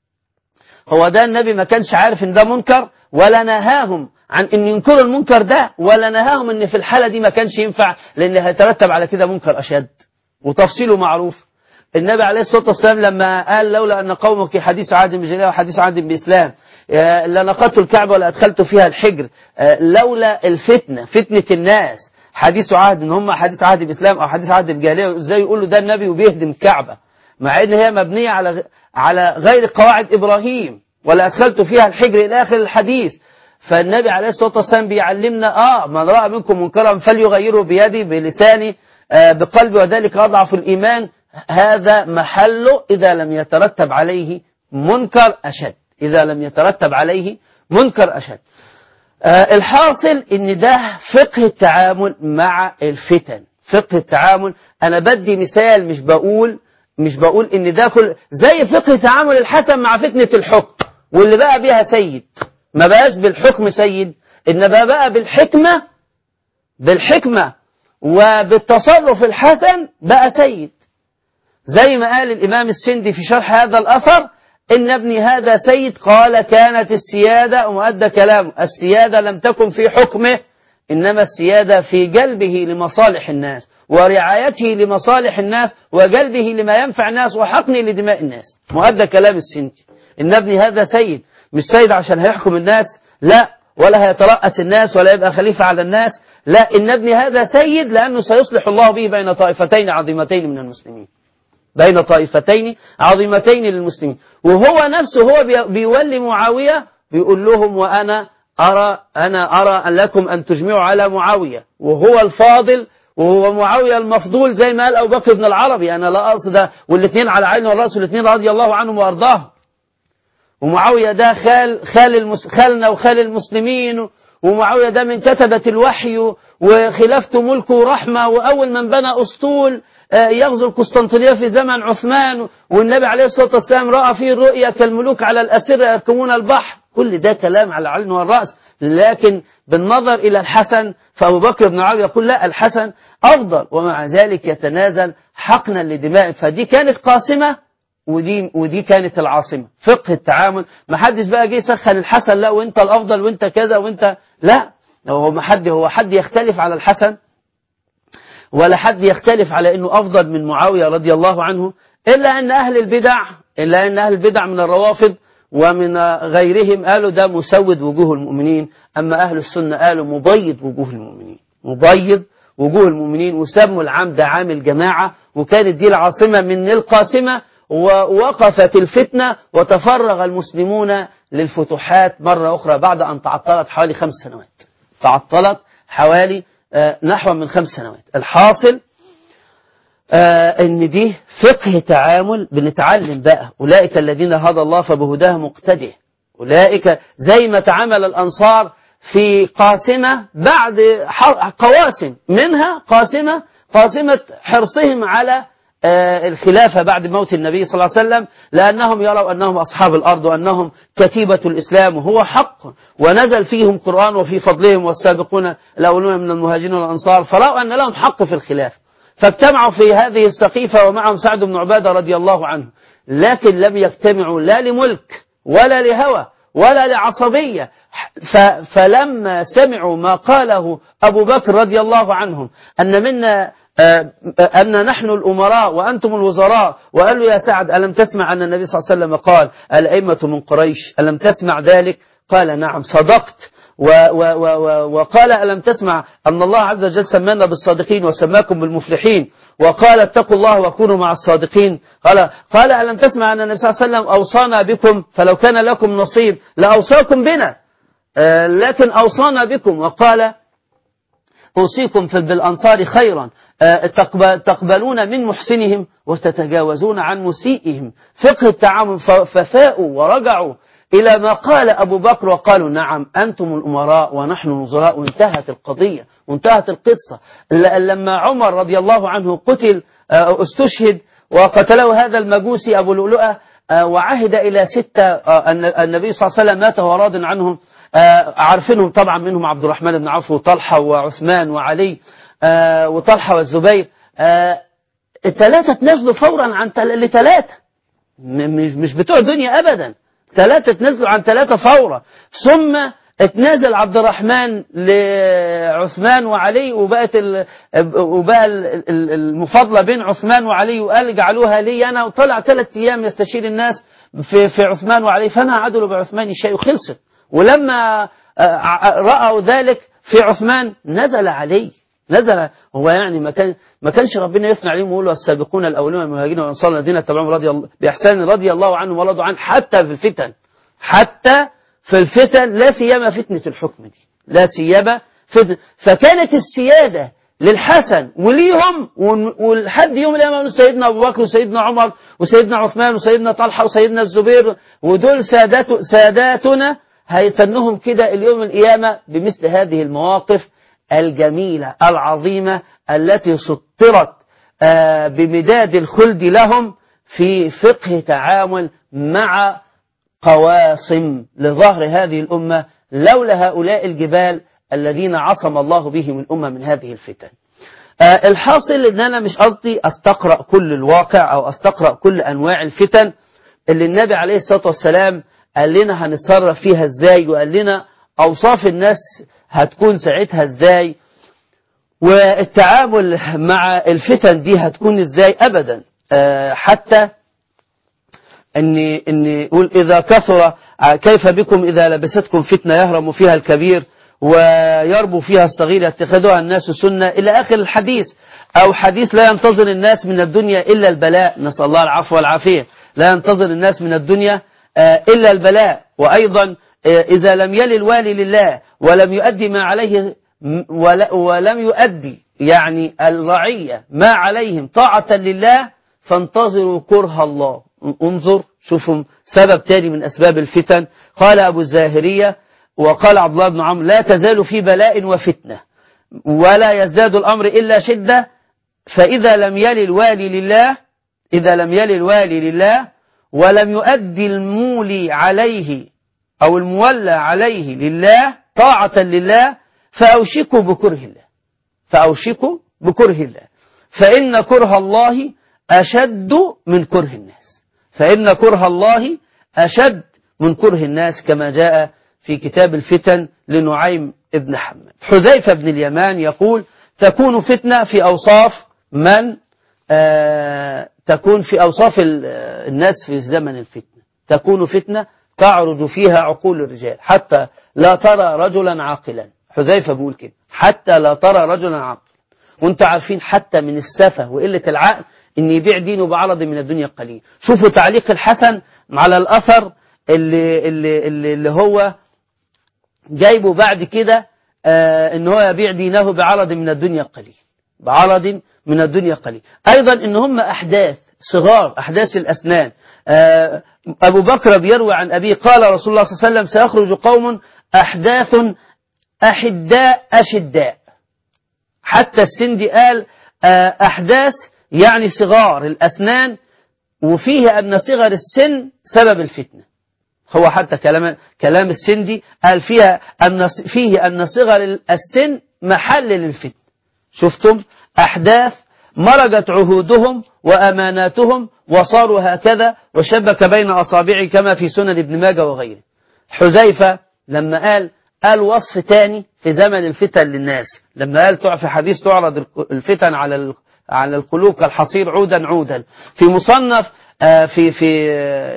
هو ده النبي ما كانش عارف ان ده منكر، ولا نهاهم عن ان ينكروا المنكر ده، ولا نهاهم ان في الحالة دي ما كانش ينفع، لان هيترتب على كده منكر اشد. وتفصيله معروف. النبي عليه الصلاة والسلام لما قال لولا ان قومك حديث عهد بجاهلية وحديث عهد بإسلام لنقضت الكعبة ولا ادخلت فيها الحجر، لولا الفتنة، فتنة الناس حديث عهد ان هم حديث عهد بإسلام او حديث عهد بجاهلية، ازاي يقولوا ده النبي وبيهدم الكعبة مع ان هي مبنية على غير قواعد إبراهيم، ولا أدخلت فيها الحجر إلى آخر الحديث. فالنبي عليه الصلاة والسلام بيعلمنا من رأى منكم منكرا فليغيره بيدي بلساني بقلبي وذلك أضعف الإيمان. هذا محله إذا لم يترتب عليه منكر أشد، إذا لم يترتب عليه منكر أشد. الحاصل إن ده فقه التعامل مع الفتن، فقه التعامل. أنا بدي مثال، مش بقول ان ده كل زي فقه تعامل الحسن مع فتنة الحكم، واللي بقى بيها سيد ما بقاش بالحكم سيد، انما بقى بالحكمة وبالتصرف الحسن بقى سيد. زي ما قال الإمام السندي في شرح هذا الأثر إن ابني هذا سيد، قال كانت السيادة، ومؤدى كلامه، السيادة لم تكن في حكمه، إنما السيادة في جلبه لمصالح الناس ورعايته لمصالح الناس وجلبه لما ينفع الناس وحقنه لدماء الناس. مؤدى كلام السندي إن ابني هذا سيد، مش سيد عشان هيحكم الناس، لا، ولا هيترأس الناس ولا يبقى خليفة على الناس، لا، إن ابني هذا سيد لأنه سيصلح الله به بين طائفتين عظيمتين من المسلمين، بين طائفتين عظيمتين للمسلمين. وهو نفسه هو بيولي معاوية بيقول لهم وأنا أرى أن لكم أن تجمعوا على معاوية، وهو الفاضل وهو معاوية المفضول، زي ما قال أبو بكر بن العربي أنا لا أقصد، والاثنين على عين والرأس، والاثنين رضي الله عنهم وأرضاهم. ومعاوية ده خالنا وخال المسلمين، ومعاوية ده من كتبة الوحي، وخلافته ملكه رحمة، وأول من بنى أسطول يغزو القسطنطينية في زمن عثمان، والنبي عليه الصلاة والسلام رأى فيه الرؤيا كالملوك على الأسرة يركبون البحر. كل ده كلام على العين والرأس، لكن بالنظر إلى الحسن فأبو بكر بن عربي يقول لا، الحسن أفضل، ومع ذلك يتنازل حقنا لدماء. فدي كانت قاسمة ودي كانت العاصمة. فقه التعامل، ما حدش بقى جه يسخن الحسن لا وانت الأفضل وانت كذا وانت لا، هو حد يختلف على الحسن ولا حد يختلف على انه افضل من معاوية رضي الله عنه، الا ان اهل البدع من الروافض ومن غيرهم قالوا ده مسود وجوه المؤمنين، اما اهل السنة قالوا مبيض وجوه المؤمنين، مبيض وجوه المؤمنين، وسموا العام ده عام الجماعة. وكانت دي العاصمة من القاسمة، ووقفت الفتنة وتفرغ المسلمون للفتوحات مرة أخرى بعد أن تعطلت حوالي 5 سنوات، تعطلت حوالي نحو من 5 سنوات. الحاصل ان دي فقه تعامل. بنتعلم بقى أولئك الذين هدى الله فبهداه مقتده، أولئك زي ما تعامل الأنصار في قاسمة بعد قواسم، منها قاسمة حرصهم على الخلافة بعد موت النبي صلى الله عليه وسلم، لأنهم يروا أنهم أصحاب الأرض وأنهم كتيبة الإسلام، وهو حق، ونزل فيهم قرآن وفي فضلهم والسابقون الأولون من المهاجرين والأنصار، فرأوا أن لهم حق في الخلافة، فاجتمعوا في هذه السقيفة ومعهم سعد بن عبادة رضي الله عنه، لكن لم يجتمعوا لا لملك ولا لهوى ولا لعصبية. فلما سمعوا ما قاله أبو بكر رضي الله عنهم أن منا أن نحن الأمراء وأنتم الوزراء، وقال له يا سعد ألم تسمع أن النبي صلى الله عليه وسلم قال الأئمة من قريش، ألم تسمع ذلك؟ قال نعم صدقت. وقال ألم تسمع أن الله عز وجل سمانا بالصادقين وسماكم بالمفلحين، وقال اتقوا الله وكونوا مع الصادقين. قال ألم تسمع أن النبي صلى الله عليه وسلم أوصانا بكم فلو كان لكم نصيب لأوصاكم بنا، لكن أوصانا بكم، وقال أوصيكم بالأنصار خيرا تقبلون من محسنهم وتتجاوزون عن مسيئهم. فقه التعامل. ففاءوا ورجعوا إلى ما قال أبو بكر وقالوا نعم أنتم الأمراء ونحن الوزراء، وانتهت القضية وانتهت القصة. لما عمر رضي الله عنه قتل استشهد وقتله هذا المجوسي أبو لؤلؤة، وعهد إلى 6 النبي صلى الله عليه وسلم مات وراض عنهم، عارفينهم طبعا، منهم عبد الرحمن بن عوف وطلحة وعثمان وعلي وطلحة والزبير. 3 تنزلوا فورا عن 3، مش بتوع دنيا أبدا، 3 تنزلوا عن 3 فورا. ثم اتنازل عبد الرحمن لعثمان وعلي، وبقى المفاضلة بين عثمان وعلي، وقال جعلوها لي أنا، وطلع 3 أيام يستشير الناس في عثمان وعلي، فما عدلوا بعثمان شيء وخلصت. ولما رأوا ذلك في عثمان نزل علي، نزل هو يعني ما كانش ربنا يثني عليهم ويقول السابقون الأولون من المهاجرين والأنصار الذين اتبعوهم بإحسان رضي الله عنهم ورضوا عنه، حتى في الفتن، حتى في الفتن، لا سيما فتنة الحكم دي، لا سيما فتنة. فكانت السيادة للحسن وليهم، ولحد يوم القيامة سيدنا أبو بكر وسيدنا عمر وسيدنا عثمان وسيدنا طلحة وسيدنا الزبير، ودول ساداتنا هيتنهم كده اليوم القيامة بمثل هذه المواقف الجميلة العظيمة التي سطرت بمداد الخلد لهم في فقه تعامل مع قواصم لظهر هذه الأمة، لولا هؤلاء الجبال الذين عصم الله بهم الأمة من هذه الفتن. الحاصل ان انا مش قصدي استقرأ كل الواقع او استقرأ كل انواع الفتن اللي النبي عليه الصلاة والسلام قال لنا هنتصرف فيها ازاي، وقال لنا اوصاف الناس هتكون ساعتها ازاي، والتعامل مع الفتن دي هتكون ازاي ابدا. حتى ان يقول اذا كثر كيف بكم اذا لبستكم فتنة يهرم فيها الكبير ويربو فيها الصغير يتخذها الناس سنة، إلى آخر الحديث. أو حديث لا ينتظر الناس من الدنيا إلا البلاء، نسأل الله العفو والعافية، لا ينتظر الناس من الدنيا إلا البلاء. وأيضا إذا لم يلي الوالي لله ولم يؤدي ما عليه ولم يؤدي يعني الرعية ما عليهم طاعة لله فانتظروا كره الله. انظر شوفوا سبب تاني من أسباب الفتن. قال أبو الزاهرية وقال عبد الله بن عمرو لا تزال في بلاء وفتنة ولا يزداد الأمر إلا شدة، فإذا لم يلي الوالي لله ولم يؤدي المولي عليه أو المولى عليه لله طاعة لله فأوشكوا بكره الله، فإن كره الله أشد من كره الناس، كما جاء في كتاب الفتن لنعيم ابن حماد. حذيفة بن اليمان يقول تكون فتنة في أوصاف تكون في أوصاف الناس في زمن الفتنة، تكون فتنة تعرض فيها عقول الرجال حتى لا ترى رجلا عاقلا. حذيفة بيقول كده حتى لا ترى رجلا عاقلا. وانت عارفين حتى من السفة وقلة العقل ان يبيع دينه بعرض من الدنيا قليل. شوفوا تعليق الحسن على الأثر اللي هو جايبه بعد كده، ان هو يبيع دينه بعرض من الدنيا قليل. ايضا ان هم احداث صغار، احداث الاسنان. ابو بكر بيروي عن ابيه قال رسول الله صلى الله عليه وسلم سيخرج قوم احداث احداء اشداء، حتى السندي قال احداث يعني صغار الأسنان، وفيه أن صغر السن سبب الفتنة. هو حتى كلام السندي قال فيه أن صغر السن محل للفتنة. شفتم أحداث مرجت عهودهم وأماناتهم وصاروا هكذا، وشبك بين أصابعه كما في سنن ابن ماجه وغيره. حذيفة لما قال وصف تاني في زمن الفتن للناس، لما قال في حديث تعرض الفتن على القلوب كالحصير عودا عودا. في مصنف في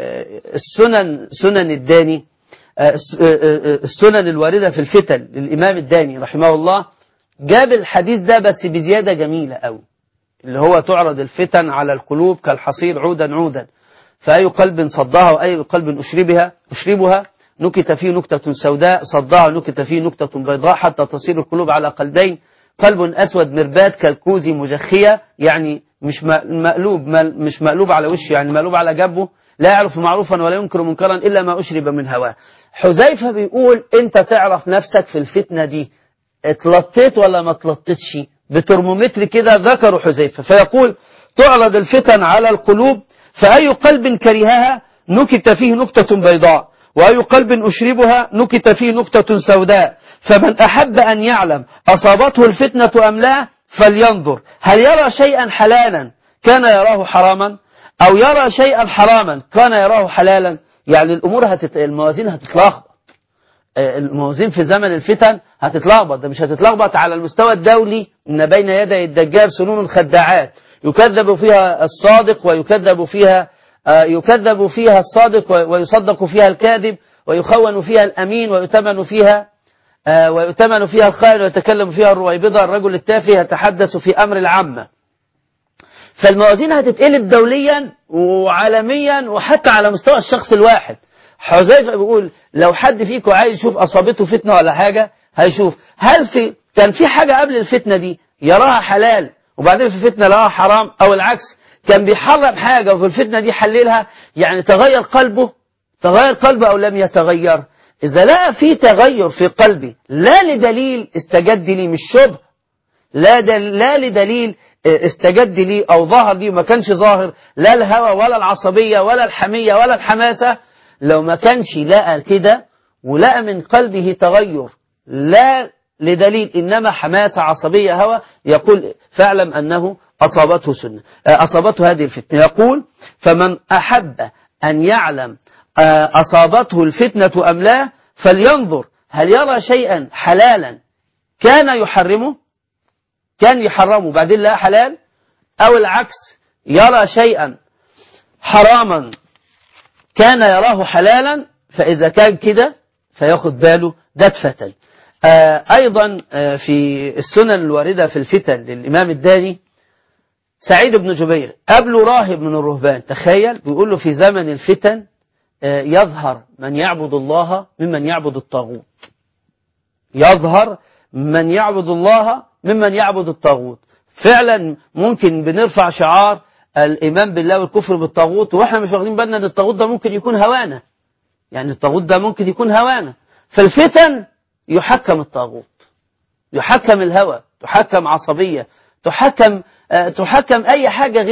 سنن الداني، السنن الواردة في الفتن للإمام الداني رحمه الله، جاب الحديث ده بس بزيادة جميلة أوي، اللي هو تعرض الفتن على القلوب كالحصير عودا عودا، فأي قلب صدها وأي قلب أشربها نكت فيه نكتة سوداء، صدها نكت فيه نكتة بيضاء، حتى تصير القلوب على قلبين، قلب أسود مرباد كالكوز مجخية، يعني مش مقلوب على وشه، يعني مقلوب على جنبه، لا يعرف معروفا ولا ينكر منكرا إلا ما أشرب من هواه. حذيفة بيقول أنت تعرف نفسك في الفتنة دي اتلطيت ولا ما اتلطيتش؟ بترمومتر كده ذكروا حذيفة، فيقول تعرض الفتن على القلوب، فأي قلب كرهها نكت فيه نكتة بيضاء، وأي قلب أشربها نكت فيه نكتة سوداء، فمن أحب أن يعلم أصابته الفتنة أم لا فلينظر هل يرى شيئا حلالا كان يراه حراما، أو يرى شيئا حراما كان يراه حلالا. يعني الأمور الموازين هتتلخبط، الموازين في زمن الفتن هتتلخبط. ده مش هتتلخبط على المستوى الدولي، إن بين يدي الدجال سنون خداعات يكذب فيها الصادق يكذب فيها الصادق ويصدق فيها الكاذب، ويخون فيها الأمين ويؤتمن فيها الخائن، ويتكلم فيها الرويبضة، الرجل التافه يتحدث في أمر العامة. فالموازين هتتقلب دوليا وعالميا وحتى على مستوى الشخص الواحد. حذيفة بيقول لو حد فيكم عايز يشوف أصابته فتنة ولا حاجة هيشوف هل كان في حاجة قبل الفتنة دي يراها حلال وبعدين في الفتنة يراها حرام، أو العكس كان بيحرم حاجة وفي الفتنة دي حللها، يعني تغير قلبه أو لم يتغير. إذا لقى في تغير في قلبي لا لدليل استجد لي مش شبه، لا لدليل استجد لي أو ظهر لي وما كانش ظاهر، لا الهوى ولا العصبية ولا الحمية ولا الحماسة، لو ما كانش لقى كده ولقى من قلبه تغير لا لدليل إنما حماسة عصبية هوى، يقول فاعلم أنه أصابته هذه الفتنة. يقول فمن أحب أن يعلم أصابته الفتنة أم لا فلينظر هل يرى شيئا حلالا كان يحرمه بعدين لا حلال، أو العكس يرى شيئا حراما كان يراه حلالا، فإذا كان كده فياخد باله ده اتفتن. أيضا في السنن الواردة في الفتن للإمام الداني، سعيد بن جبير قبله راهب من الرهبان، تخيل بيقول له في زمن الفتن يظهر من يعبد الله ممن يعبد الطاغوت، يظهر من يعبد الله ممن يعبد الطاغوت. فعلا ممكن بنرفع شعار الإيمان بالله والكفر بالطاغوت واحنا مش واخدين بالنا ان الطاغوت ده ممكن يكون هوانا، يعني الطاغوت ده ممكن يكون هوانا. فالفتن يحكم الطاغوت، يحكم الهوى، تحكم عصبية، تحكم أي حاجة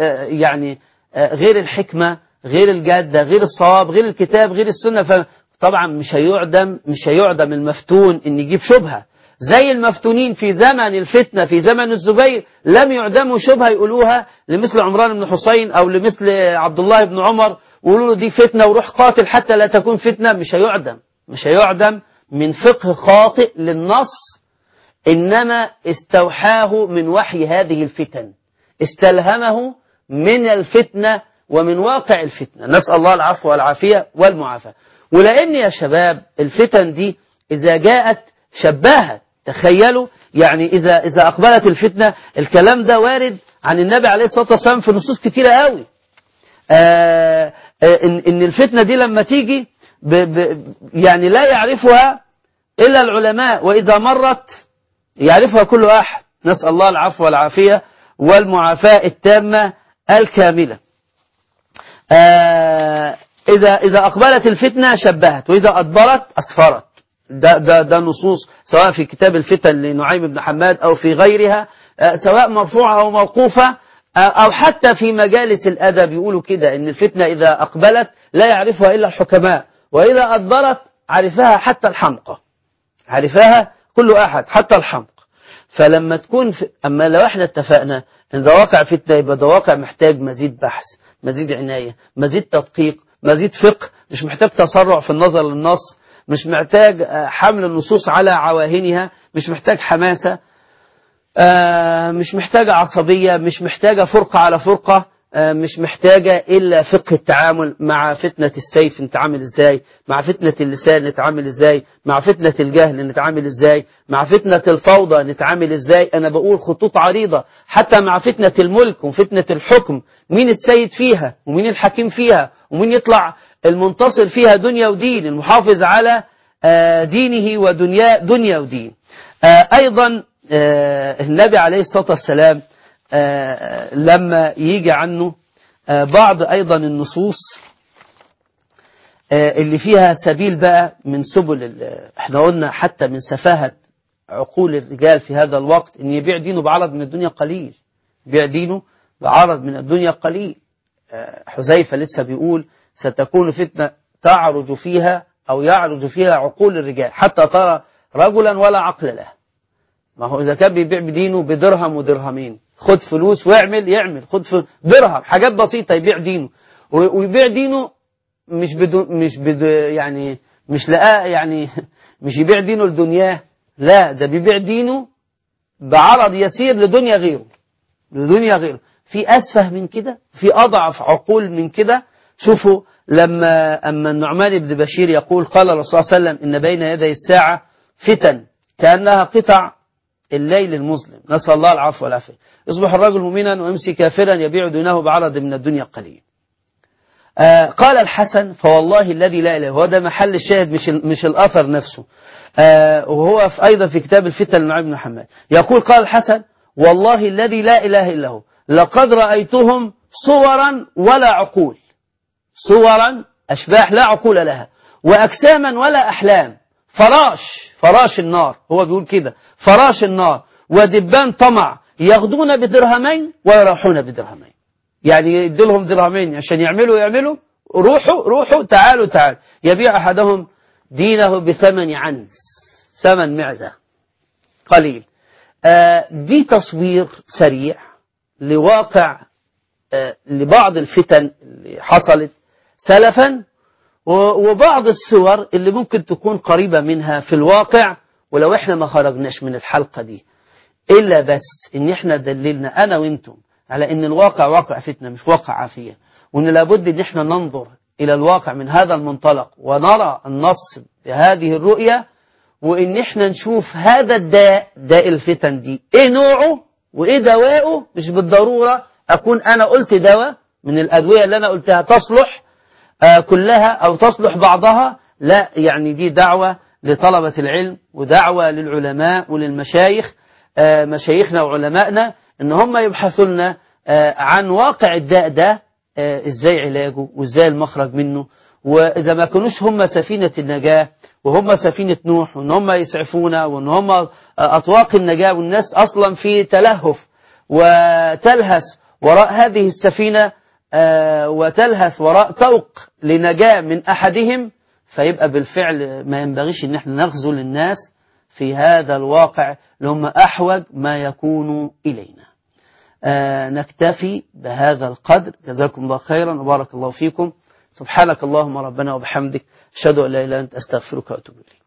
غير الحكمة، غير الجادة، غير الصواب، غير الكتاب، غير السنة. فطبعا مش هيعدم المفتون إن يجيب شبهة زي المفتونين في زمن الفتنة في زمن الزبير لم يعدموا شبهة يقولوها لمثل عمران بن حسين أو لمثل عبد الله بن عمر ويقولوا له دي فتنة وروح قاتل حتى لا تكون فتنة. مش هيعدم من فقه خاطئ للنص، إنما استوحاه من وحي هذه الفتن، استلهمه من الفتنة ومن واقع الفتنة. نسأل الله العفو والعافية والمعافاة. ولأن يا شباب الفتن دي إذا جاءت شبهت، تخيلوا يعني إذا أقبلت الفتنة، الكلام ده وارد عن النبي عليه الصلاة والسلام في نصوص كتيرة قوي، إن الفتنة دي لما تيجي يعني لا يعرفها إلا العلماء، وإذا مرت يعرفها كل أحد. نسأل الله العفو والعافية والمعافاة التامة الكاملة. إذا أقبلت الفتنة شبهت، وإذا أدبرت أسفرت. ده نصوص سواء في كتاب الفتن لنعيم بن حماد أو في غيرها، سواء مرفوعة أو موقوفة، أو حتى في مجالس الأدب يقولوا كده إن الفتنة إذا أقبلت لا يعرفها إلا الحكماء، وإذا أدبرت عرفها حتى الحمقى، عرفها كل أحد حتى الحمق. فلما تكون أما لو احنا اتفقنا إن ده واقع فتنة، يبقى ده واقع محتاج مزيد بحث، مزيد عناية، مزيد تدقيق، مزيد فقه، مش محتاج تسرع في النظر للنص، مش محتاج حمل النصوص على عواهنها، مش محتاج حماسة، مش محتاجة عصبية، مش محتاجة فرقة على فرقة، مش محتاجة إلا فقه التعامل مع فتنة السيف نتعامل إزاي، مع فتنة اللسان نتعامل إزاي، مع فتنة الجهل نتعامل إزاي، مع فتنة الفوضى نتعامل إزاي. أنا بقول خطوط عريضة حتى مع فتنة الملك وفتنة الحكم، مين السيد فيها ومين الحكيم فيها ومين يطلع المنتصر فيها، دنيا ودين، المحافظ على دينه ودنيا، دنيا ودين. أيضا النبي عليه الصلاة والسلام لما يجي عنه بعض أيضا النصوص اللي فيها سبيل بقى من سبل، احنا قلنا حتى من سفاهة عقول الرجال في هذا الوقت ان يبيع دينه بعرض من الدنيا قليل، يبيع دينه بعرض من الدنيا قليل. حذيفة لسه بيقول ستكون فتنة تعرج فيها أو يعرج فيها عقول الرجال حتى ترى رجلا ولا عقل له. ما هو إذا كان بيبيع بدينه بدرهم ودرهمين، خد فلوس واعمل، يعمل خد درهم، حاجات بسيطة يبيع دينه، ويبيع دينه مش يعني مش لقاه، يعني مش يبيع دينه لدنياه، لا ده بيبيع دينه بعرض يسير لدنيا غيره، لدنيا غيره. في أسفه من كده، في أضعف عقول من كده. شوفوا أما النعمان بن بشير يقول قال الرسول صلى الله عليه وسلم إن بين يدي الساعة فتن كأنها قطع الليل المظلم، نسأل الله العفو والعافية، يصبح الرجل مؤمنا ويمسي كافرا يبيع دينه بعرض من الدنيا قليل. قال الحسن فوالله الذي لا إله، وهذا محل الشاهد مش الأثر نفسه، وهو أيضا في كتاب الفتن لنعيم بن حماد يقول قال الحسن والله الذي لا إله إلا هو لقد رأيتهم صورا ولا عقول، صورا أشباح لا عقول لها، وأجساما ولا أحلام، فراش النار، هو بيقول كده فراش النار، ودبان طمع يغدون بدرهمين ويروحون بدرهمين، يعني يدلهم درهمين عشان يعملوا روحوا تعالوا يبيع أحدهم دينه بثمن عنز، ثمن معزة قليل. دي تصوير سريع لواقع لبعض الفتن اللي حصلت سلفا، وبعض الصور اللي ممكن تكون قريبة منها في الواقع. ولو احنا ما خرجناش من الحلقة دي إلا بس إن احنا دللنا أنا وإنتم على إن الواقع واقع فتنة مش واقع عافية، وإن لابد إن احنا ننظر إلى الواقع من هذا المنطلق ونرى النص بهذه الرؤية، وإن احنا نشوف هذا داء الفتن دي إيه نوعه وإيه دواءه. مش بالضرورة أكون أنا قلت دواء من الأدوية اللي أنا قلتها تصلح كلها أو تصلح بعضها، لا، يعني دي دعوة لطلبة العلم ودعوة للعلماء وللمشايخ، مشايخنا وعلمائنا، إن هم يبحثوا لنا عن واقع الداء ده، إزاي علاجه وإزاي المخرج منه. وإذا ما كانوش هم سفينة النجاة وهم سفينة نوح، وإن هم يسعفونا، وإن هم أطواق النجاة، والناس أصلا في تلهف وتلهث وراء هذه السفينة وتلهث وراء طوق لنجاة من أحدهم، فيبقى بالفعل ما ينبغيش إن احنا نخذل الناس في هذا الواقع اللي هم أحوج ما يكونوا إلينا. نكتفي بهذا القدر، جزاكم الله خيرا وبارك الله فيكم. سبحانك اللهم ربنا وبحمدك، أشهد أن لا إله إلا أنت، أستغفرك وأتوب إليك.